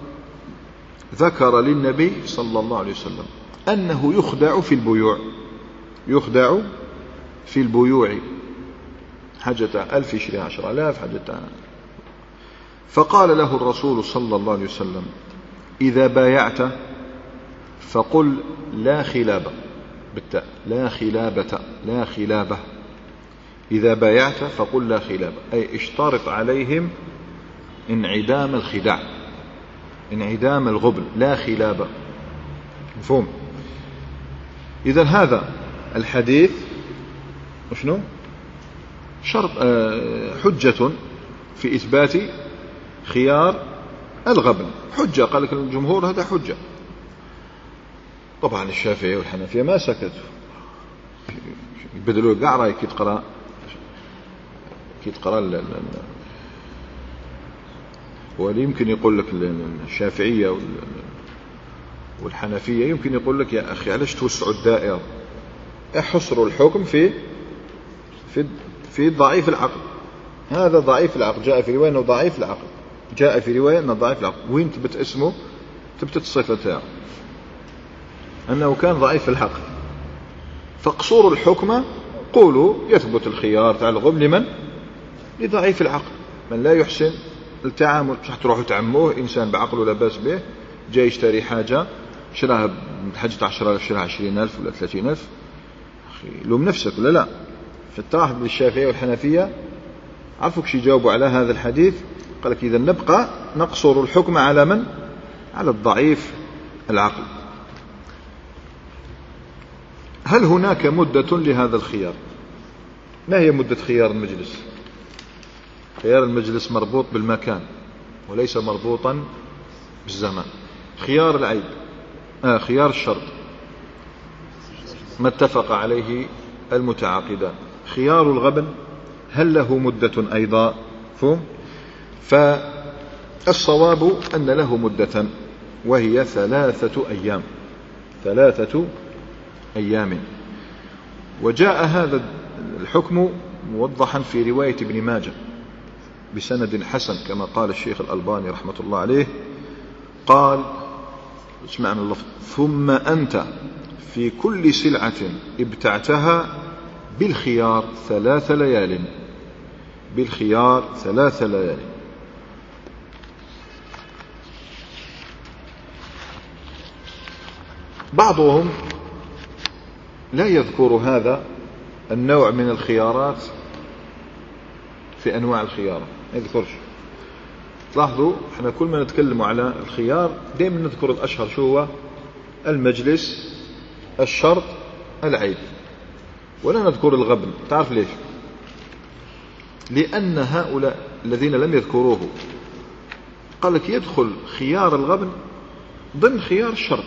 ذكر للنبي صلى الله عليه وسلم أنه يخدع في البيوع، يخدع في البيوع، حاجة 1000 يشري 10,000 حاجة. فقال له الرسول صلى الله عليه وسلم إذا بايعت فقل لا خلابة، بالتاء لا خلابة، لا خلابة. إذا بايعت فقل لا خلابة، أي اشترط عليهم انعدام الخداع، انعدام الغبن، لا خلابة، مفهوم. إذا هذا الحديث شنو؟ شرط حجة في إثبات خيار الغبن، حجة. قال لك الجمهور هذا حجة. طبعا الشافعي والحنفية ما سكتوا، يبدلوا قاع رايك كي تقرا ولي يمكن يقول لك الشافعية والحنفية يمكن يقول لك يا أخي علاش توسعوا الدائرة، احصروا الحكم في ضعيف العقل. هذا ضعيف العقل، جاء في رواية أنه ضعيف العقل، جاء في رواية أنه ضعيف العقل، وين تبت اسمه تبت الصفة تاعه أنه كان ضعيف العقل. فاقصروا الحكم، قولوا يثبت الخيار تاع الغبن لمن؟ لضعيف العقل، من لا يحسن التعامل. بصح تروحوا تعموه إنسان بعقله لا باس به، جاي يشتري حاجة شراها بحاجة 10,000 شراها 20,000 ولا 30,000، أخي لوم نفسك ولا لا؟ فالتراح بالشافعية والحنفية عرفوا كش يجاوبوا على هذا الحديث. قال لك إذا نبقى نقصر الحكم على من؟ على الضعيف العقل. هل هناك مدة لهذا الخيار؟ ما هي مدة خيار المجلس؟ خيار المجلس مربوط بالمكان وليس مربوطا بالزمان. خيار العيب خيار الشرط ما اتفق عليه المتعاقدان. خيار الغبن هل له مدة أيضا؟ فالصواب أن له مدة وهي 3 أيام، 3 أيام. وجاء هذا الحكم موضحا في رواية ابن ماجه بسند حسن كما قال الشيخ الألباني رحمة الله عليه. قال اسمعنا اللفظ: ثم أنت في كل سلعة ابتعتها بالخيار 3 ليال، بالخيار 3 ليال. بعضهم لا يذكر هذا النوع من الخيارات في أنواع الخيار، ما يذكرش. تلاحظوا احنا كل ما نتكلم على الخيار دائما نذكر الأشهر، شو هو؟ المجلس، الشرط، العيب، ولا نذكر الغبن. تعرف ليش؟ لأن هؤلاء الذين لم يذكروه قال لك يدخل خيار الغبن ضمن خيار الشرط،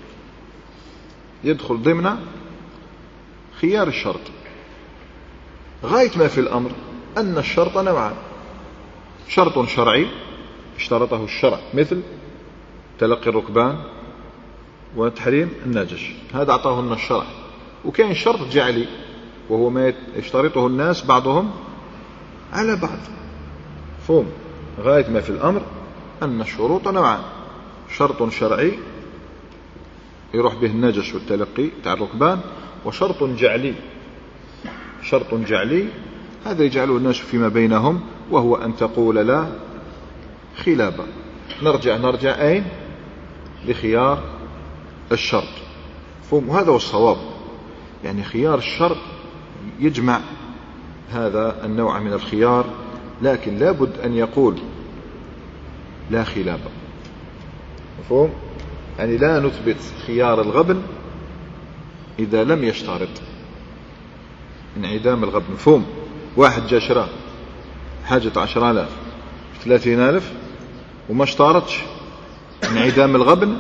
يدخل ضمن خيار الشرط. غاية ما في الأمر أن الشرط نوعان: شرط شرعي اشترطه الشرع مثل تلقي الركبان وتحريم النجش، هذا أعطاه لنا الشرع. وكان شرط جعلي وهو ما يشترطه الناس بعضهم على بعض. فهم غاية ما في الأمر أن الشروط نوعان: شرط شرعي يروح به النجش والتلقي تاع الركبان، وشرط جعلي. شرط جعلي هذا يجعله الناس فيما بينهم، وهو أن تقول لا خلابة. نرجع أين؟ لخيار الشرط. فهم وهذا هو الصواب، يعني خيار الشرط يجمع هذا النوع من الخيار. لكن لابد أن يقول لا خلاب. مفهوم؟ يعني لا نثبت خيار الغبن إذا لم يشترط انعدام الغبن. مفهوم؟ واحد جا شرا حاجة 10,000 30,000 وما اشترطش انعدام الغبن،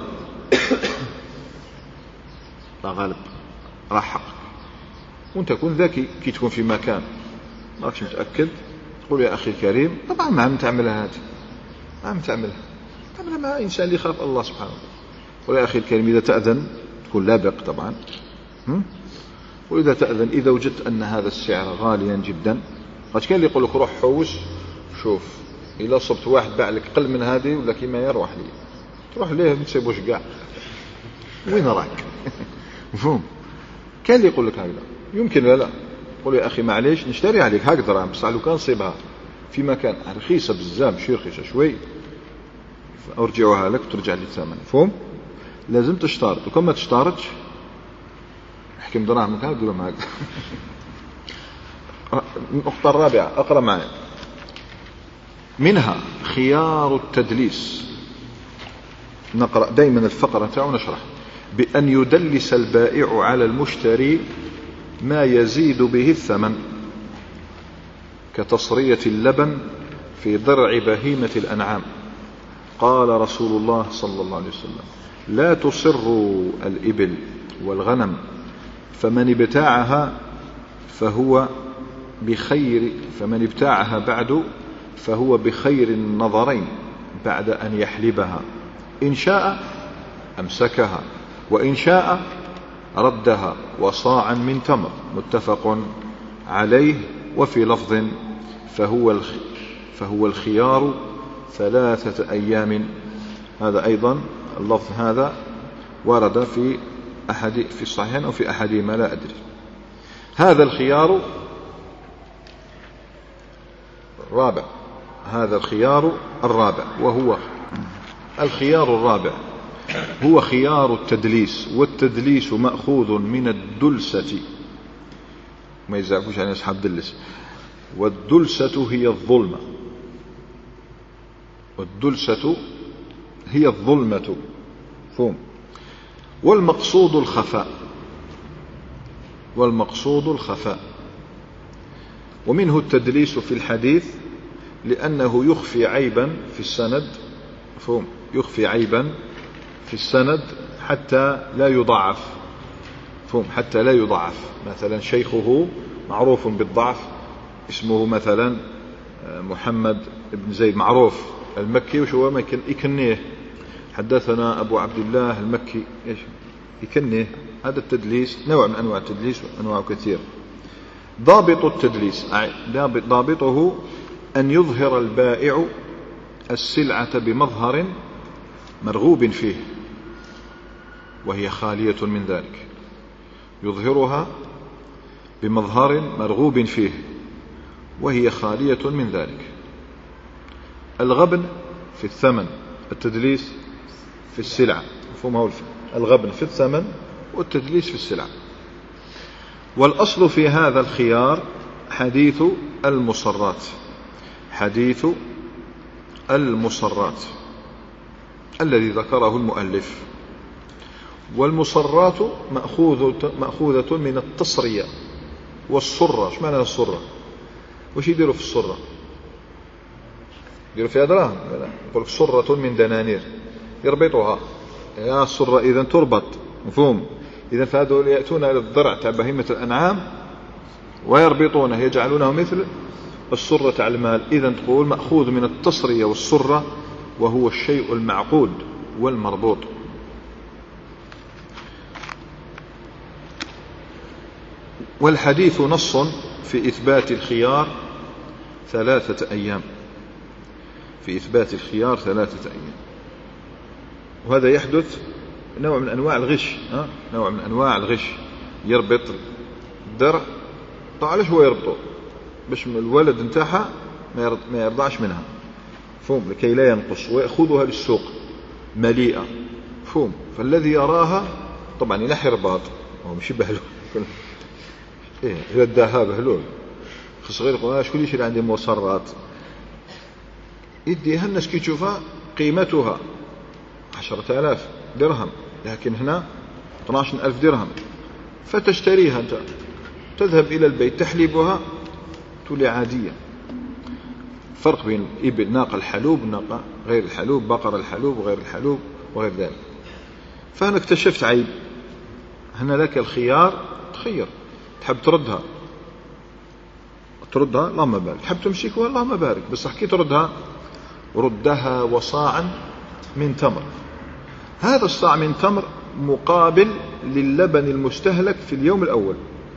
لا غالب راح حقك. وانت كن ذكي كي تكون في مكان ما راكش متأكد، تقول يا أخي الكريم طبعا ما عم تعملها هذه، ما عم تعملها مع إنسان اللي يخاف الله سبحانه وتعالى. قل يا أخي الكريم إذا تأذن تكون لابق طبعا، وإذا تأذن إذا وجدت أن هذا السعر غاليا جدا، قد كان اللي يقول لك روح حوش شوف إذا صبت واحد باع لك قل من هذه ولا كيما يروح لي تروح ليه ما تسيبوش كاع وين راك. مفهوم؟ كان اللي يقول لك هكذا يمكن لا قول يا أخي معليش نشتري عليك هكذا دراهم بصح لو كان صيبها في مكان رخيصة بزاف ماشي رخيصة شوي أرجعوها لك وترجع لي الثمن. مفهوم؟ لازم تشترط، وكم ما تشترطش احكم دراهم كان تقول معك. النقطة الرابعة أقرأ معي منها خيار التدليس. نقرأ دائما الفقرة تاعو ونشرح. بأن يدلس البائع على المشتري ما يزيد به الثمن كتصرية اللبن في ضرع بهيمة الأنعام. قال رسول الله صلى الله عليه وسلم لا تصروا الإبل والغنم فمن ابتاعها بعد فهو بخير النظرين بعد أن يحلبها، إن شاء أمسكها وإن شاء ردها وصاعا من تمر. متفق عليه. وفي لفظ فهو الخيار 3 أيام. هذا أيضا اللفظ هذا ورد في الصحيحين أو في أحدهما لا أدري. هذا الخيار الرابع، هذا الخيار الرابع، وهو الخيار الرابع هو خيار التدليس. والتدليس مأخوذ من الدلسة، ما يزعفوش عن أصحاب دلس. والدلسة هي الظلمة، والدلسة هي الظلمة. فهم؟ والمقصود الخفاء، والمقصود الخفاء. ومنه التدليس في الحديث لأنه يخفي عيبا في السند. فهم؟ يخفي عيبا في السند حتى لا يضعف. فهم؟ حتى لا يضعف. مثلا شيخه معروف بالضعف، اسمه مثلا محمد بن زيد معروف المكي، وشو ما يكنيه حدثنا أبو عبد الله المكي، إيش يكنيه. هذا التدليس نوع من أنواع التدليس وأنواع كثير. ضابط التدليس ضابطه أن يظهر البائع السلعة بمظهر مرغوب فيه وهي خالية من ذلك. يظهرها بمظهر مرغوب فيه وهي خالية من ذلك. الغبن في الثمن، التدليس في السلعة. مفهوم؟ الغبن في الثمن والتدليس في السلعة. والأصل في هذا الخيار حديث المصرات، حديث المصرات الذي ذكره المؤلف. والمصرات مأخوذة من التصرية والصرة. ايش معنى الصرة؟ وش يديروا في الصرة؟ يديروا فيها دراهم؟ يقول لك صرة من دنانير، يربطها. يا الصرة إذن تربط. مفهوم؟ إذن فهذول يأتون إلى الضرع تاع بهيمة الأنعام ويربطونه، يجعلونه مثل الصرة على المال. إذن تقول مأخوذ من التصرية والصرة، وهو الشيء المعقود والمربوط. والحديث نص في إثبات الخيار 3 أيام، في إثبات الخيار 3 أيام. وهذا يحدث نوع من أنواع الغش، نوع من أنواع الغش. يربط الدرع، طبعا ليش هو يربطه؟ باش الولد نتاعها ما يرضعش منها. فهم؟ لكي لا ينقص، ويأخذها للسوق مليئة. فهم؟ فالذي يراها طبعا ينحي رباط، هو مش بهلول. إيه إذا اداها بهلول خص غير يقول شكون يشري عندي مصرات، يديها الناس كي تشوفها قيمتها 10,000 درهم، لكن هنا 12,000 درهم، فتشتريها أنت، تذهب إلى البيت تحلبها تولي عادية. فرق بين إبل، ناقة الحلوب، ناقة غير الحلوب، بقرة الحلوب وغير الحلوب وغير ذلك. فأنا اكتشفت عيب، هنا لك الخيار، تخير، تحب تردها اللهم بارك، تحب تمسكها اللهم بارك، بس كي تردها، ردها وصاعا من تمر. هذا الصاع من تمر مقابل للبن المستهلك في اليوم الأول.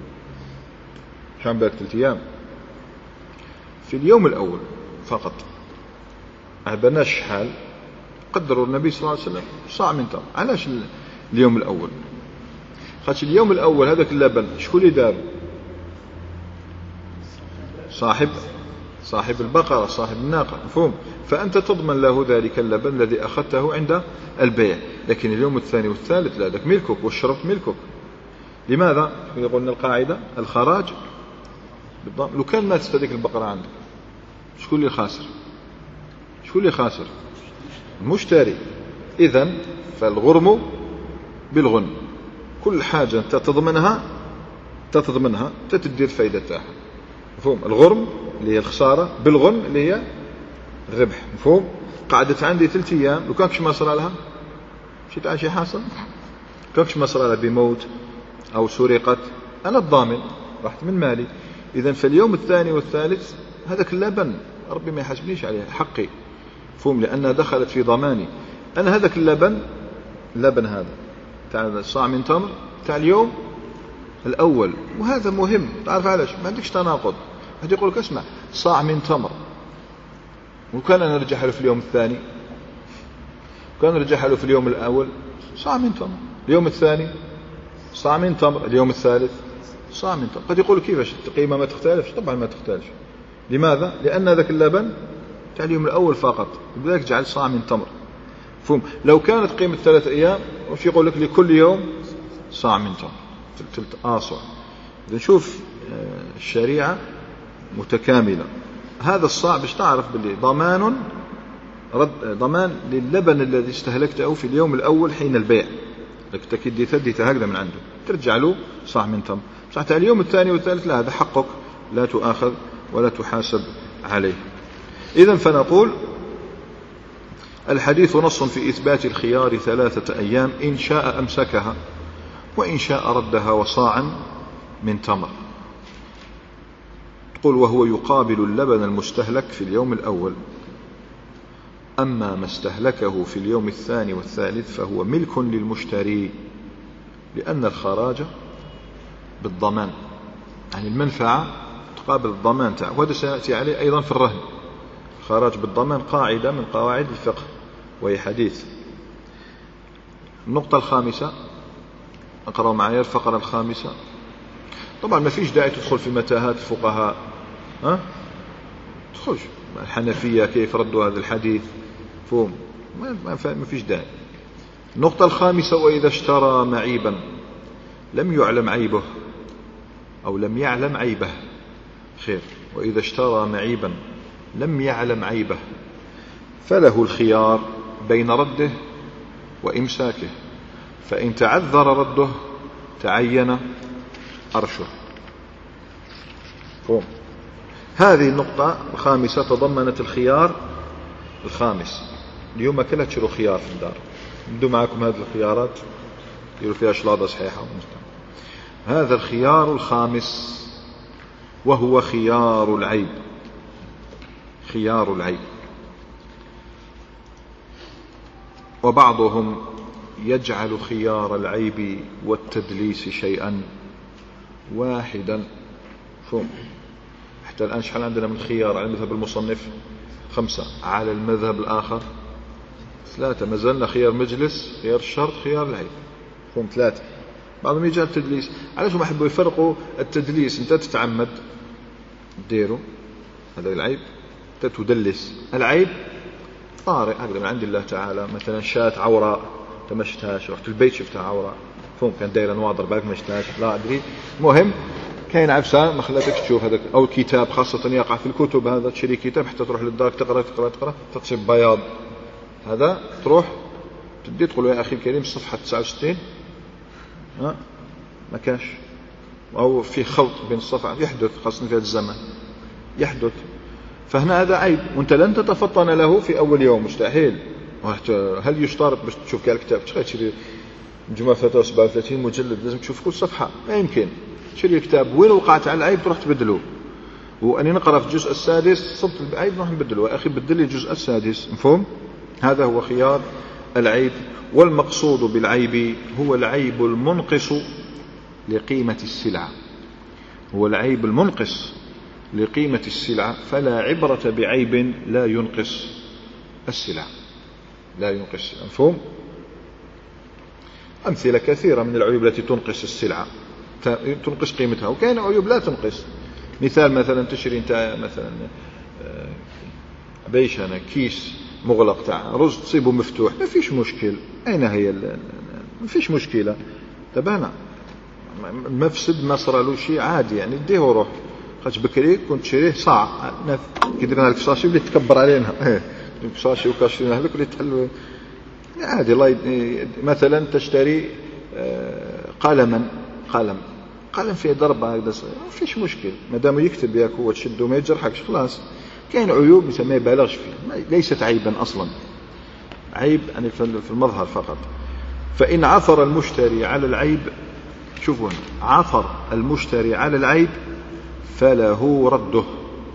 شو بالك 3 أيام في اليوم الأول فقط، عبناش حال قدروا النبي صلى الله عليه وسلم صاع من تمر. علاش اليوم الأول؟ خاطر اليوم الأول هذاك اللبن شكون اللي دار؟ صاحب البقرة، صاحب الناقة، مفهوم؟ فأنت تضمن له ذلك اللبن الذي أخذته عند البيع. لكن اليوم الثاني والثالث لا، ذاك ملكك والشرب ملكك. لماذا؟ يقولنا القاعدة الخراج بالضبط. لو كان ماتت هذيك البقرة عندك، شكون اللي خاسر؟ المشتري. إذن فالغرم بالغن، كل حاجة أنت تضمنها تدير فايدة تاعها، مفهوم؟ الغرم اللي هي الخسارة، بالغن اللي هي الربح، مفهوم؟ قعدت عندي 3 أيام، لو كانش ما صار لها شي حاصل، كانش ما صار لها بموت أو سرقت، أنا الضامن، رحت من مالي. إذن فاليوم الثاني والثالث هذاك اللبن ربي ما يحاسبنيش عليه، حقي، مفهوم؟ لأنها دخلت في ضماني. أنا هذاك اللبن هذا تاع الصاع من تمر تاع اليوم الأول، وهذا مهم. تعرف علاش؟ ما عندكش تناقض. هذا يقول لك اسمع، صاع من تمر، وكان أنا نرجع له في اليوم الثاني، كان نرجع له في اليوم الأول صاع من تمر، اليوم الثاني صاع من تمر، اليوم الثالث صاع من تمر. قد يقول كيفاش القيمة ما تختلفش؟ طبعا ما تختلفش. لماذا؟ لأن ذاك اللبن تاع اليوم الأول فقط، لذلك جعل صاع من تمر، مفهوم؟ لو كانت قيمة 3 أيام وش يقول لك لكل يوم صاع من تمر، 3 آصع. نشوف الشريعة متكاملة. هذا الصاع باش تعرف باللي ضمان للبن الذي استهلكته في اليوم الأول حين البيع، لك تديته هكذا من عنده، ترجع له صاع من تمر. صح اليوم الثاني والثالث لا، هذا حقك، لا تؤاخذ ولا تحاسب عليه. إذن فنقول الحديث نص في إثبات الخيار 3 أيام، إن شاء أمسكها وإن شاء ردها وصاعا من تمر. تقول وهو يقابل اللبن المستهلك في اليوم الأول، أما ما استهلكه في اليوم الثاني والثالث فهو ملك للمشتري، لأن الخراج بالضمان، يعني المنفعة تقابل الضمان تاعه، وهذا سيأتي عليه أيضا في الرهن. الخراج بالضمان قاعدة من قواعد الفقه وهي حديث. النقطة الخامسة، اقرأوا معي الفقرة الخامسة. طبعا ما فيش داعي تدخل في متاهات الفقهاء، تخش الحنفية كيف ردوا هذا الحديث، فهم ما فيش داعي. النقطة الخامسة، وإذا اشترى معيبا لم يعلم عيبه أو لم يعلم عيبه، خير، وإذا اشترى معيبا لم يعلم عيبه فله الخيار بين رده وإمساكه، فإن تعذر رده تعين أرشه. فهم. هذه النقطة الخامسة تضمنت الخيار الخامس. اليوم كلها تشروا خيار في الدار، نبدو معكم هذه الخيارات يقولوا فيها شلاضة صحيحة. هذا الخيار الخامس وهو خيار العيب. خيار العيب. وبعضهم يجعل خيار العيب والتدليس شيئا واحدا. فهم. حتى الآن شحال عندنا من خيار على المذهب المصنف؟ 5. على المذهب الآخر 3. ما زلنا خيار مجلس، خيار الشرط، خيار العيب. فهم 3. بعضهم يجعل التدليس. علاش ما حبوا يفرقوا التدليس؟ انت تتعمد ديرو هذا العيب، انت تدلس. العيب طارئ هكذا من عند الله تعالى، مثلا شاة عوراء انت ما شفتهاش، رحت البيت شفتها عوراء، فهم كان دايره نواظر بالك ما شفتهاش، لا ادري، المهم كاين عفسه ما خلاتكش تشوف هذاك. او كتاب خاصه يقع في الكتب، هذا تشري كتاب حتى تروح للدار تقرا تقسم بياض هذا تروح تدي تقول يا أخي الكريم صفحة 69 ما كاش، أو في خلط بين الصفحة يحدث، خاصة في هذا الزمن يحدث. فهنا هذا عيب، وانت لن تتفطن له في أول يوم، مستحيل. هل يشترط باش تشوف كاع الكتاب تشري مجموعة 37 مجلد لازم تشوف كل صفحة؟ ما يمكن. تشري الكتاب وين وقعت على العيب تروح تبدله، وأني نقرأ في الجزء السادس صبت العيب نروح نبدله، يا أخي بدل لي الجزء السادس. مفهوم؟ هذا هو خيار العيب. والمقصود بالعيب هو العيب المنقص لقيمة السلعة، هو العيب المنقص لقيمة السلعة. فلا عبرة بعيب لا ينقص السلعة، لا ينقص. مفهوم؟ أمثلة كثيرة من العيوب التي تنقص السلعة، تنقص قيمتها، وكاين عيوب لا تنقص. مثال مثلا تشري انت مثلا بيش أنا كيس مغلق تاع رز تصيبه مفتوح، ما فيش مشكل. أين هي ما فيش مشكلة، تبانا مفسد ما صار له شيء عادي، يعني ديه وروح. خاطش بكري كنت شريه صاع كي درنا الكساشي اللي تكبر علينا الكساشي وكاشينا هذوك اللي تحل عادي. الله مثلا تشتري قلم فيه ضربة هكذا ما فيش مشكل، ما دام يكتب ياك هو تشده ما يجرحكش خلاص. كاين عيوب ما يبالغش فيها، ليست عيبا أصلا، عيب يعني في المظهر فقط. فإن عثر المشتري على العيب، شوفوا عثر المشتري على العيب فله رده،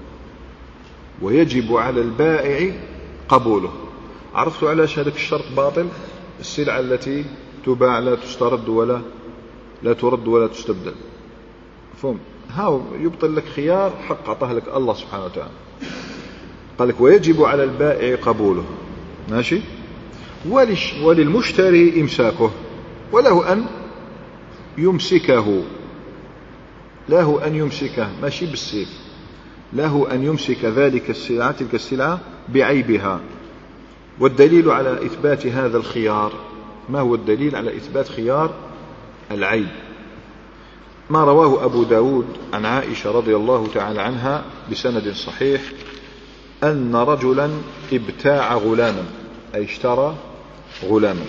ويجب على البائع قبوله. عرفتوا علاش هذاك الشرط باطل؟ السلعة التي تباع لا تسترد ولا لا ترد ولا تستبدل. فهم؟ هاو يبطل لك خيار حق أعطاه لك الله سبحانه وتعالى. قال لك ويجب على البائع قبوله، ماشي، وللمشتري إمساكه، وله أن يمسكه، له أن يمسكه ماشي بالسيف، له أن يمسك ذلك السلعة، تلك السلعة بعيبها. والدليل على إثبات هذا الخيار، ما هو الدليل على إثبات خيار العيب؟ ما رواه أبو داود عن عائشة رضي الله تعالى عنها بسند صحيح أن رجلا ابتاع غلاما، أي اشترى غلاما،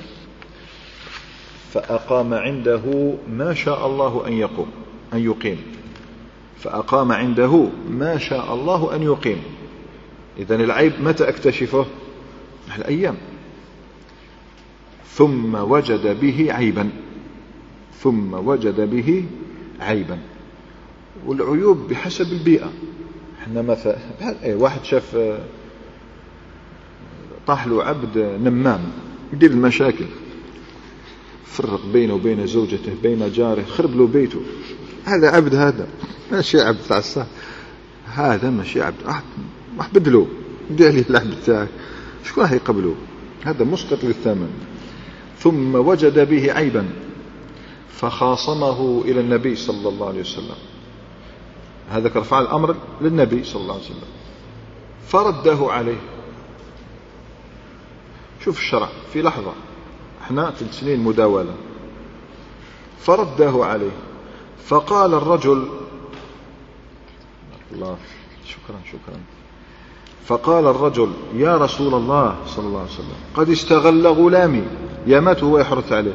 فأقام عنده ما شاء الله أن يقيم، فأقام عنده ما شاء الله أن يقيم. إذن العيب متى اكتشفه؟ على الأيام. ثم وجد به عيبا، والعيوب بحسب البيئة. احنا مثلا واحد شاف طاح له عبد نمام يدير المشاكل، فرق بينه وبين زوجته بين جاره، خرب له بيته. هذا عبد، هذا ماشي عبد تاع الصح، هذا ماشي عبد، راح بدلو دي عليه العبد تاعك، شكون راح يقبله؟ هذا مسقط للثمن. ثم وجد به عيبا فخاصمه إلى النبي صلى الله عليه وسلم، هذا رفع الأمر للنبي صلى الله عليه وسلم فرده عليه. شوف الشرع في لحظة، احنا 3 سنين مداولة، فرده عليه. فقال الرجل، الله شكرا، فقال الرجل يا رسول الله صلى الله عليه وسلم قد استغل غلامي، يامات هو يحرث عليه،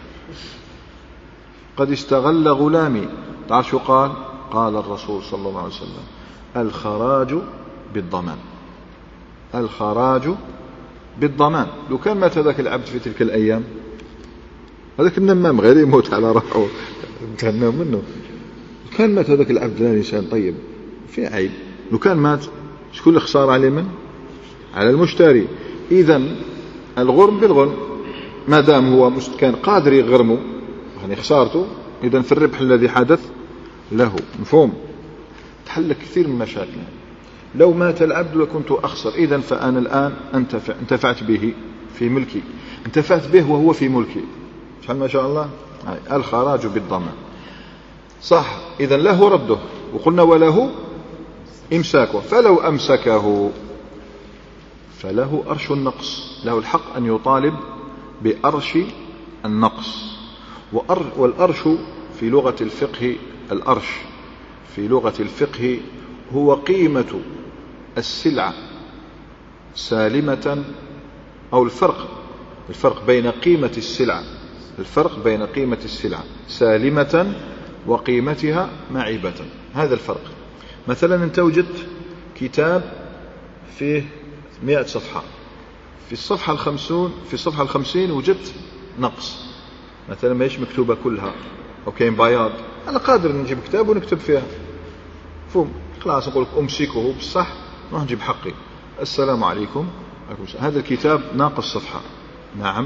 قد استغل غلامي. تعرف شو قال؟ قال الرسول صلى الله عليه وسلم الخراج بالضمان، الخراج بالضمان. لو كان مات هذاك العبد في تلك الأيام، هذاك النمام غير يموت على روحه تهنى منه، كان مات هذاك العبد لا إنسان طيب في عيب، لو كان مات شكون اللي خسار عليه؟ من؟ على المشتري. إذن الغرم بالغرم، ما دام هو كان قادر يغرمه يعني خسارته، إذن في الربح الذي حدث له. مفهوم؟ تحل كثير من مشاكل. لو مات العبد لكنت أخسر، إذن فأنا الآن انتفعت به في ملكي، انتفعت به وهو في ملكي. شحال ما شاء الله. الخراج بالضمان صح. إذن له رده، وقلنا وله إمساكه، فلو أمسكه فله أرش النقص، له الحق أن يطالب بأرش النقص. والأرش في لغة الفقه، الأرش في لغة الفقه هو قيمة السلعة سالمة أو الفرق بين قيمة السلعة، الفرق بين قيمة السلعة سالمة وقيمتها معيبة، هذا الفرق. مثلا أنت وجدت كتاب فيه 100 صفحة، في الصفحة 50 وجدت نقص، مثلا ما هيش مكتوبة كلها أو كاين بياض، أنا قادر نجيب كتاب ونكتب فيها فهم، خلاص نقول لك أمسكه بصح نروح نجيب حقي، السلام عليكم. هذا الكتاب ناقص صفحة، نعم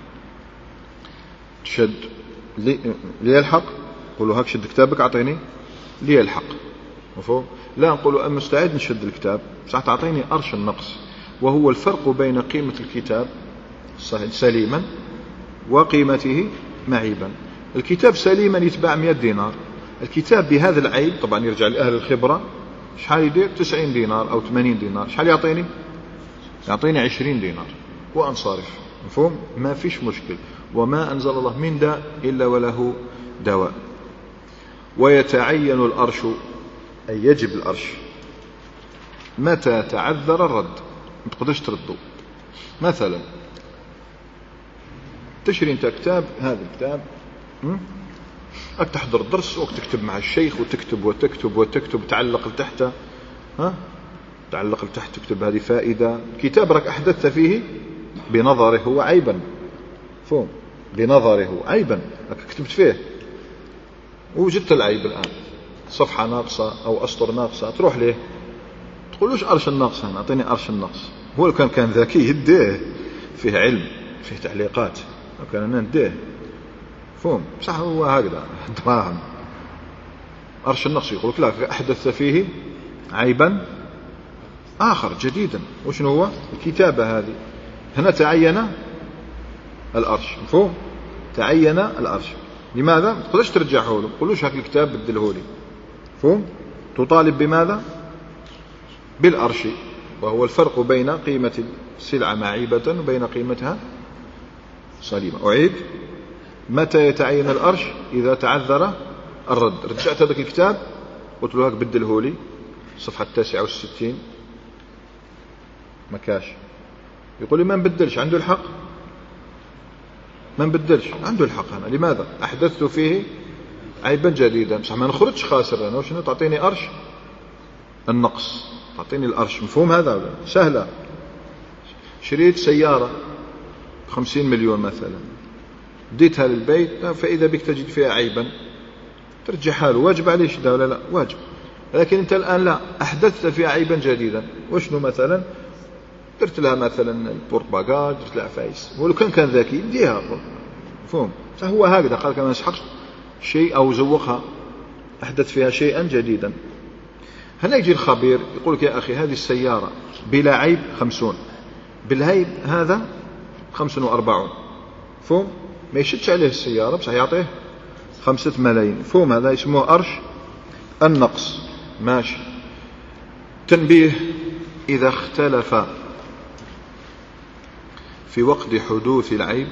تشد لي الحق، قولوا هاك شد كتابك أعطيني لي الحق، مفهوم؟ لا نقولوا أنا مستعد نشد الكتاب بصح تعطيني أرش النقص، وهو الفرق بين قيمة الكتاب سليما وقيمته معيبا. الكتاب سليما يتباع 100 دينار، الكتاب بهذا العيب طبعا يرجع لأهل الخبرة، شحال يدير 90 دينار أو 80 دينار، شحال يعطيني 20 دينار وأنصرف، مفهوم؟ ما فيش مشكل، وما أنزل الله من داء إلا وله دواء. ويتعين الأرش، أي يجب الأرش متى تعذر الرد، ما تقدرش تردو. مثلا تشري انت كتاب، هذا الكتاب راك تحضر درس وتكتب مع الشيخ وتكتب وتكتب وتكتب، تعلق لتحت، تعلق لتحت تكتب هذه فائدة، كتاب راك أحدثت فيه بنظره هو عيبا، فهم، بنظره هو عيبا راك كتبت فيه ووجدت العيب الآن، صفحة ناقصة أو أسطر ناقصة، تروح ليه تقولوش أرش النقص، هنا أعطيني أرش النقص. هو لو كان ذكي يديه، فيه علم فيه تعليقات، لو كان أنا نديه فهم، صح هو هكذا دراهم أرش النقص، يقول لك لا أحدث فيه عيبا آخر جديدا، وشنو هو الكتابة هذه، هنا تعين الأرش، مفهوم؟ تعين الأرش. لماذا؟ ما تقدرش ترجعه له، قولوش هاك الكتاب بدله لي، مفهوم؟ تطالب بماذا؟ بالأرش، وهو الفرق بين قيمة السلعة معيبة وبين قيمتها سليمة. أعيد، متى يتعين الأرش؟ إذا تعذر الرد، رجعت هذاك الكتاب قلت له هاك بدله لي، صفحة 69 مكاش، يقول لي ما نبدلش، عنده الحق، ما نبدلش، عنده الحق. أنا لماذا؟ أحدثت فيه عيبا جديدا، بصح ما نخرجش خاسر أنا، وشنو تعطيني أرش النقص، تعطيني الأرش، مفهوم هذا؟ سهلة. شريت سيارة 50 مليون مثلا، ديتها للبيت، فإذا بك تجد فيها عيبا ترجعها له، واجب عليش ده ولا لا؟ واجب. لكن أنت الآن لا، أحدثت فيها عيبا جديدا، وشنو مثلا؟ درت لها مثلا البورباغاج، درت لها فايس، ولو كان ذكي يديها، مفهوم؟ هو هكذا قال كما يسحقش شيء أو زوقها، أحدث فيها شيئا جديدا. هنا يجي الخبير يقول لك يا أخي هذه السيارة بلا عيب 50، بالعيب هذا 45، مفهوم؟ ما يشدش عليه السيارة، بس يعطيه 5 ملايين، مفهوم؟ هذا يسموه أرش النقص، ماشي. تنبيه، إذا اختلف في وقت حدوث العيب،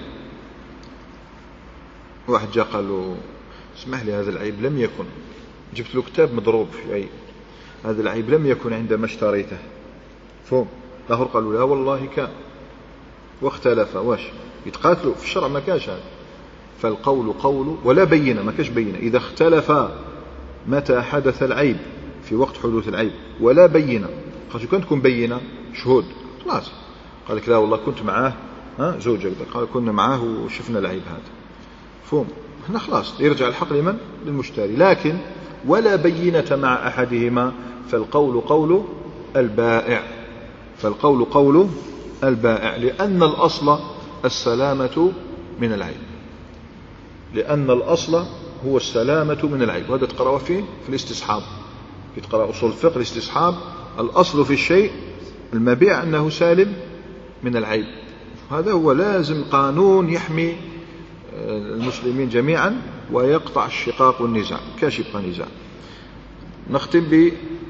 واحد جاء قال له اسمح لي هذا العيب لم يكن، جبت له كتاب مضروب في عيب، هذا العيب لم يكن عندما اشتريته، فهم؟ الآخر قالوا لا والله كان، واختلف، واش يتقاتلوا في الشرع؟ ما كاش هذا. فالقول قول ولا بينة، ما كاش بينة. إذا اختلف متى حدث العيب، في وقت حدوث العيب، ولا بينة، قال كنت تكون بينة شهود، خلاص قال لك لا والله كنت معاه، زوجك قال كنا معاه وشفنا العيب هذا، فهم؟ هنا خلاص يرجع الحق لمن؟ للمشتري. لكن ولا بينة مع أحدهما، فالقول قول البائع، فالقول قول البائع، لأن الأصل السلامة من العيب، لأن الأصل هو السلامة من العيب. وهذا تقرأه فيه في الاستصحاب، تقرأ أصول الفقه الاستصحاب، الأصل في الشيء المبيع أنه سالم من العيب، هذا هو لازم قانون يحمي المسلمين جميعا ويقطع الشقاق والنزاع، كاش يبقى نزاع. نختم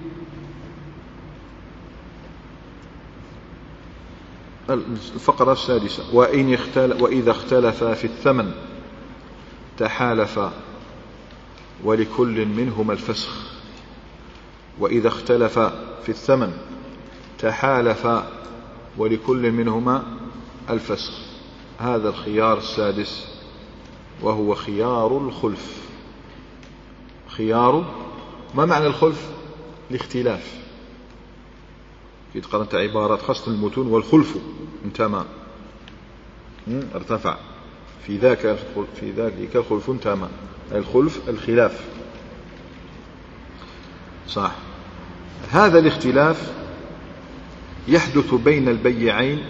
بالفقرة السادسة، وإذا اختلف في الثمن تحالفا ولكل منهما الفسخ. وإذا اختلف في الثمن تحالفا ولكل منهما الفسخ. هذا الخيار السادس وهو خيار الخلف. خيار، ما معنى الخلف؟ الاختلاف. إذا قرأت عبارات خاصة المتون والخلف انتما ارتفع في ذاك الخلف انتما، الخلف الخلاف صح. هذا الاختلاف يحدث بين البيعين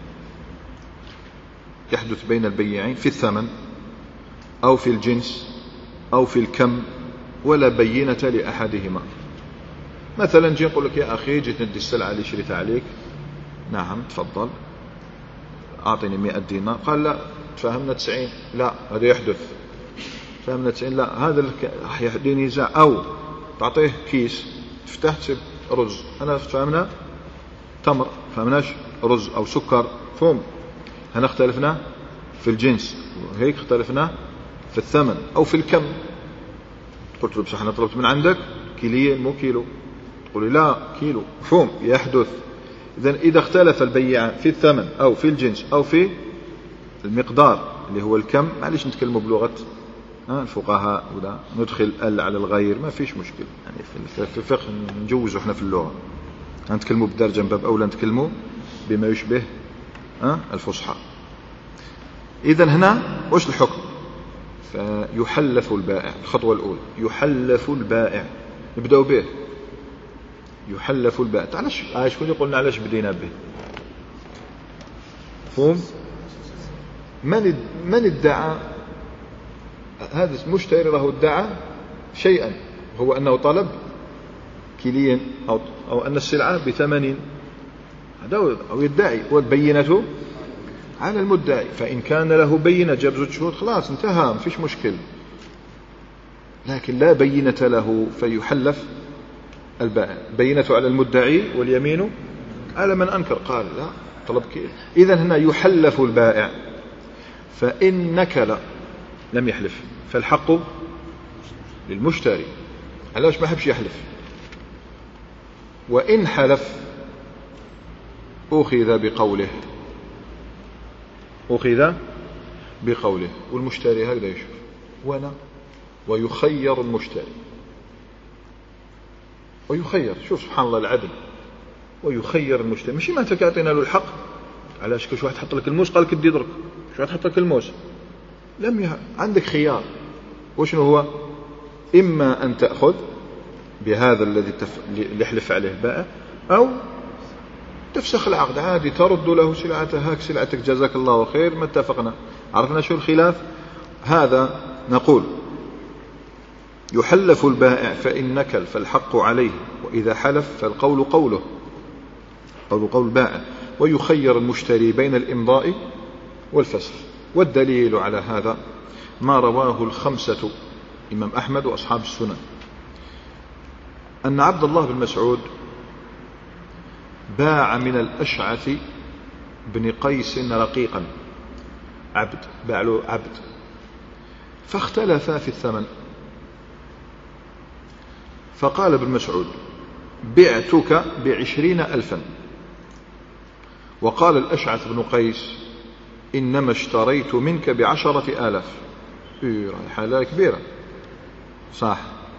في الثمن أو في الجنس أو في الكم، ولا بينة لأحدهما. مثلا جي نقول لك يا أخي جيت ندي السلعة اللي شريتها عليك، نعم تفضل أعطيني 100 دينار. قال لا تفهمنا 90، لا هذا يحدث. تفهمنا 90، لا هذا يحدي نزاع. أو تعطيه كيس تفتح تسيب رز، أنا فهمنا تمر، فهمناش رز أو سكر، فهم هنا اختلفنا في الجنس، وهيك اختلفنا في الثمن أو في الكم. قلت له بصح أنا طلبت من عندك كيلين مو كيلو، تقول لي لا كيلو، فهم يحدث. إذا اختلف البيعان في الثمن أو في الجنس أو في المقدار اللي هو الكم، معليش نتكلموا بلغة الفقهاء ولا ندخل على الغير، ما فيش مشكل يعني في الفقه نجوزوا احنا في اللغة، نتكلموا بدرجة باب أولى نتكلموا بما يشبه الفصحى. إذن هنا وش الحكم؟ فيحلف البائع. الخطوة الأولى يحلف البائع، نبدأ به يحلف البائع. علاش شكون يقولنا علاش بدينا به؟ فهم من ادعى؟ هذا المشتري له ادعى شيئا، هو أنه طلب كيلين أو أن السلعة ب80، هذا أو يدعي، والبينة على المدعي. فإن كان له بينة جاب 2 شهور خلاص انتهى، ما فيش مشكل. لكن لا بينة له فيحلف البائع، بينة على المدعي واليمين على من أنكر. قال لا طلب كيل. إذن هنا يحلف البائع، فإن نكل لم يحلف فالحق للمشتري. علاش ما حبش يحلف؟ وإن حلف أخذ بقوله، والمشتري هكذا يشوف ويخير المشتري، ويخير. شوف سبحان الله العدل، ويخير المشتري. ماشي ما انت اعطينا له الحق. علاش كل واحد حط لك الموس قال لك ادي درك، شو واحد حط لك الموس، عندك خيار. وشنو هو؟ إما أن تأخذ بهذا الذي يحلف عليه البائع، أو تفسخ العقد عادي، ترد له سلعته، هاك سلعتك جزاك الله خير، ما اتفقنا. عرفنا شو الخلاف هذا؟ نقول يحلف البائع فإن نكل فالحق عليه، وإذا حلف فالقول قول البائع، ويخير المشتري بين الإمضاء والفسخ. والدليل على هذا ما رواه الخمسة، إمام أحمد وأصحاب السنن، أن عبد الله بن مسعود باع من الأشعث بن قيس رقيقا، باع له عبد، فاختلفا في الثمن. فقال ابن مسعود بعتك ب20,000، وقال الأشعث بن قيس إنما اشتريت منك ب10,000. حالة كبيرة صح.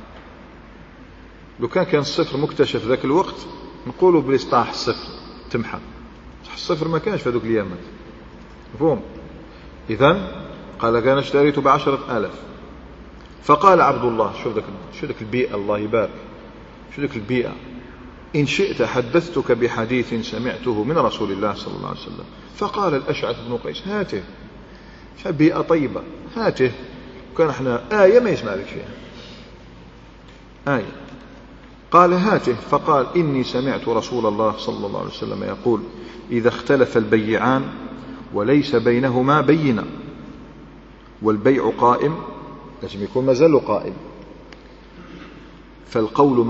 لو كان الصفر مكتشف ذاك الوقت نقولوا بالاصطلاح الصفر تمحى، الصفر ما كانش في هذوك الايامات، مفهوم؟ اذن قال كان اشتريته ب10,000. فقال عبد الله، شو ذاك البيئة، الله يبارك، شو ذاك البيئة، إن شئت حدثتك بحديث سمعته من رسول الله صلى الله عليه وسلم. فقال الأشعث بن قيس هاته، بيئة طيبة، هاته. كان احنا آية ما يسمع لك فيها، آية. قال هاته، فقال إني سمعت رسول الله صلى الله عليه وسلم يقول إذا اختلف البيعان وليس بينهما بينة والبيع قائم، لازم يكون مازال قائم، فالقول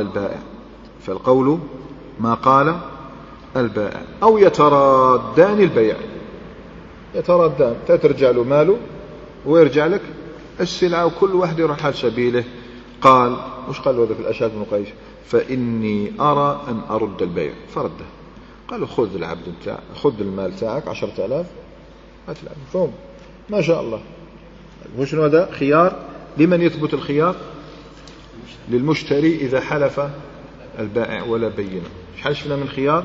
ما قال البائع، أو يترادان البيع، يترادان، ترجع له ماله ويرجع لك السلعة، وكل واحد يروح على سبيله. قال وش قال له ذاك الأشعث بن قيس؟ فإني أرى أن أرد البيع، فرده. قالوا خذ العبد انت، خذ المال تاعك 10,000 هات العبد. فهم ما شاء الله. وشنو هذا خيار؟ لمن يثبت الخيار؟ للمشتري إذا حلف البائع ولا بينه. شحال شفنا من خيار؟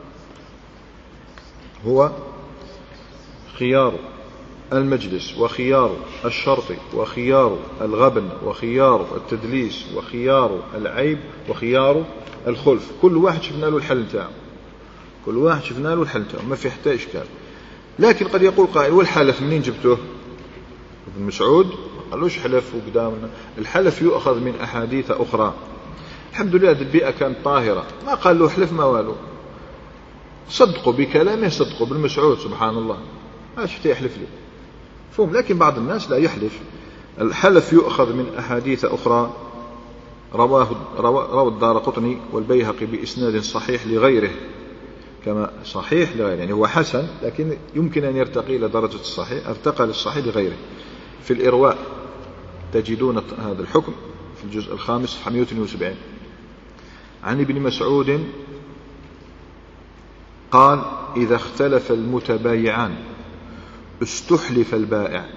هو خيار المجلس وخيار الشرط وخيار الغبن وخيار التدليس وخيار العيب وخيار الخلف. كل واحد شفنا له الحل تاعه، كل واحد شفنا له الحل تاعه، ما في حتى إشكال. لكن قد يقول قائل والحلف منين جبته؟ ابن مسعود ما قالوش حلف وقدامنا، الحلف يؤخذ من أحاديث أخرى. الحمد لله هذه البيئة كانت طاهرة، ما قال له حلف ما والو، صدقوا بكلامه، صدقوا بالمسعود سبحان الله، ما شفت يحلف لي فهم. لكن بعض الناس لا يحلف. الحلف يؤخذ من أحاديث أخرى روى الدارقطني والبيهقي بإسناد صحيح لغيره، كما صحيح لغيره يعني هو حسن لكن يمكن أن يرتقي إلى درجة الصحيح، ارتقى للصحيح لغيره. في الإرواء تجدون هذا الحكم في الجزء الخامس صفحة 172. عن ابن مسعود قال إذا اختلف المتبايعان استحلف البائع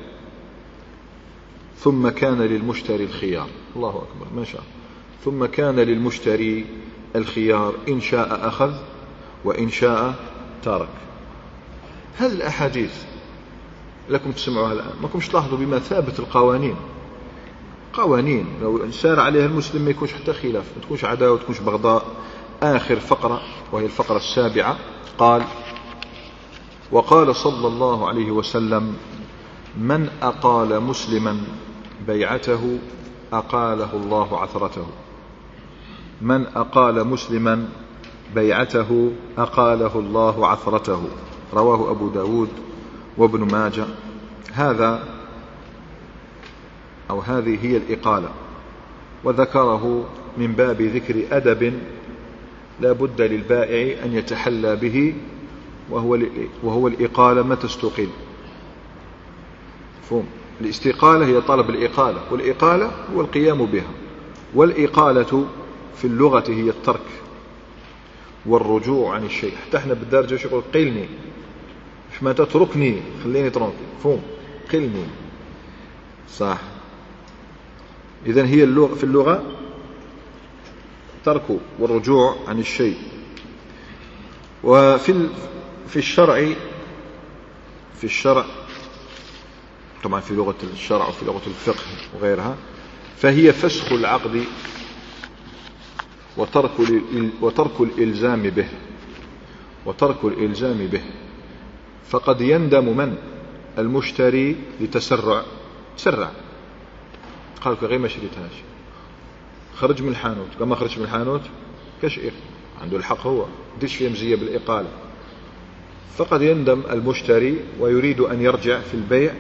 ثم كان للمشتري الخيار. الله أكبر ما شاء. ثم كان للمشتري الخيار إن شاء أخذ وإن شاء ترك. هذه الأحاديث لكم تسمعوها الآن، ما كنتش تلاحظوا بمثابة القوانين. قوانين لو سار عليها المسلم ما يكونش حتى خلاف، ما تكونش عداوة، ما تكونش بغضاء. آخر فقرة وهي الفقرة السابعة قال وقال صلى الله عليه وسلم من أقال مسلما بيعته أقاله الله عثرته. من أقال مسلما بيعته أقاله الله عثرته. رواه أبو داود وابن ماجه. هذا أو هذه هي الإقالة، وذكره من باب ذكر أدب لا بد للبائع أن يتحلى به، وهو الإقالة متى استقيل. فهم الاستقالة هي طلب الإقالة، والإقالة هو القيام بها. والإقالة في اللغة هي الترك والرجوع عن الشيء. حتى احنا بالدارجة وش يقول قلني، مش ما تتركني خليني ترونك. فهم قلني صح. إذن هي اللغة في اللغة ترك والرجوع عن الشيء. وفي الشرع طبعا في لغة الشرع وفي لغة الفقه وغيرها فهي فسخ العقد وترك الإلزام به. فقد يندم من المشتري لتسرع، تسرع قال لك غير ما شريتهاش، خرج من الحانوت، كما خرج من الحانوت كشئر عنده الحق، هو ديش فيه مزية بالإقالة. فقد يندم المشتري ويريد أن يرجع في البيع،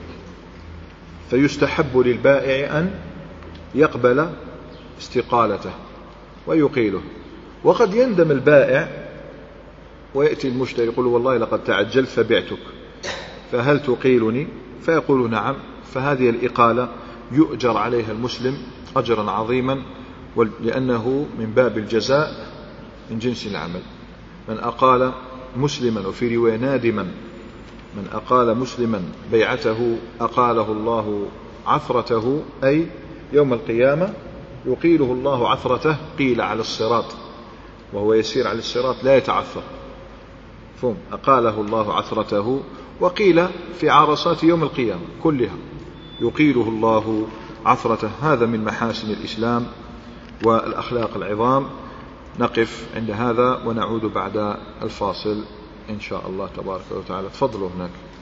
فيستحب للبائع أن يقبل استقالته ويقيله. وقد يندم البائع ويأتي المشتري يقول والله لقد تعجلت فبعتك فهل تقيلني؟ فيقول نعم. فهذه الإقالة يؤجر عليها المسلم أجرا عظيما، لأنه من باب الجزاء من جنس العمل. من أقال مسلما، وفي رواية نادما، من أقال مسلما بيعته أقاله الله عثرته، أي يوم القيامة يقيله الله عثرته. قيل على الصراط وهو يسير على الصراط لا يتعثر، فهم أقاله الله عثرته. وقيل في عرصات يوم القيامة كلها يقيله الله عثرته. هذا من محاسن الإسلام والأخلاق العظام. نقف عند هذا ونعود بعد الفاصل إن شاء الله تبارك وتعالى. تفضلوا هناك.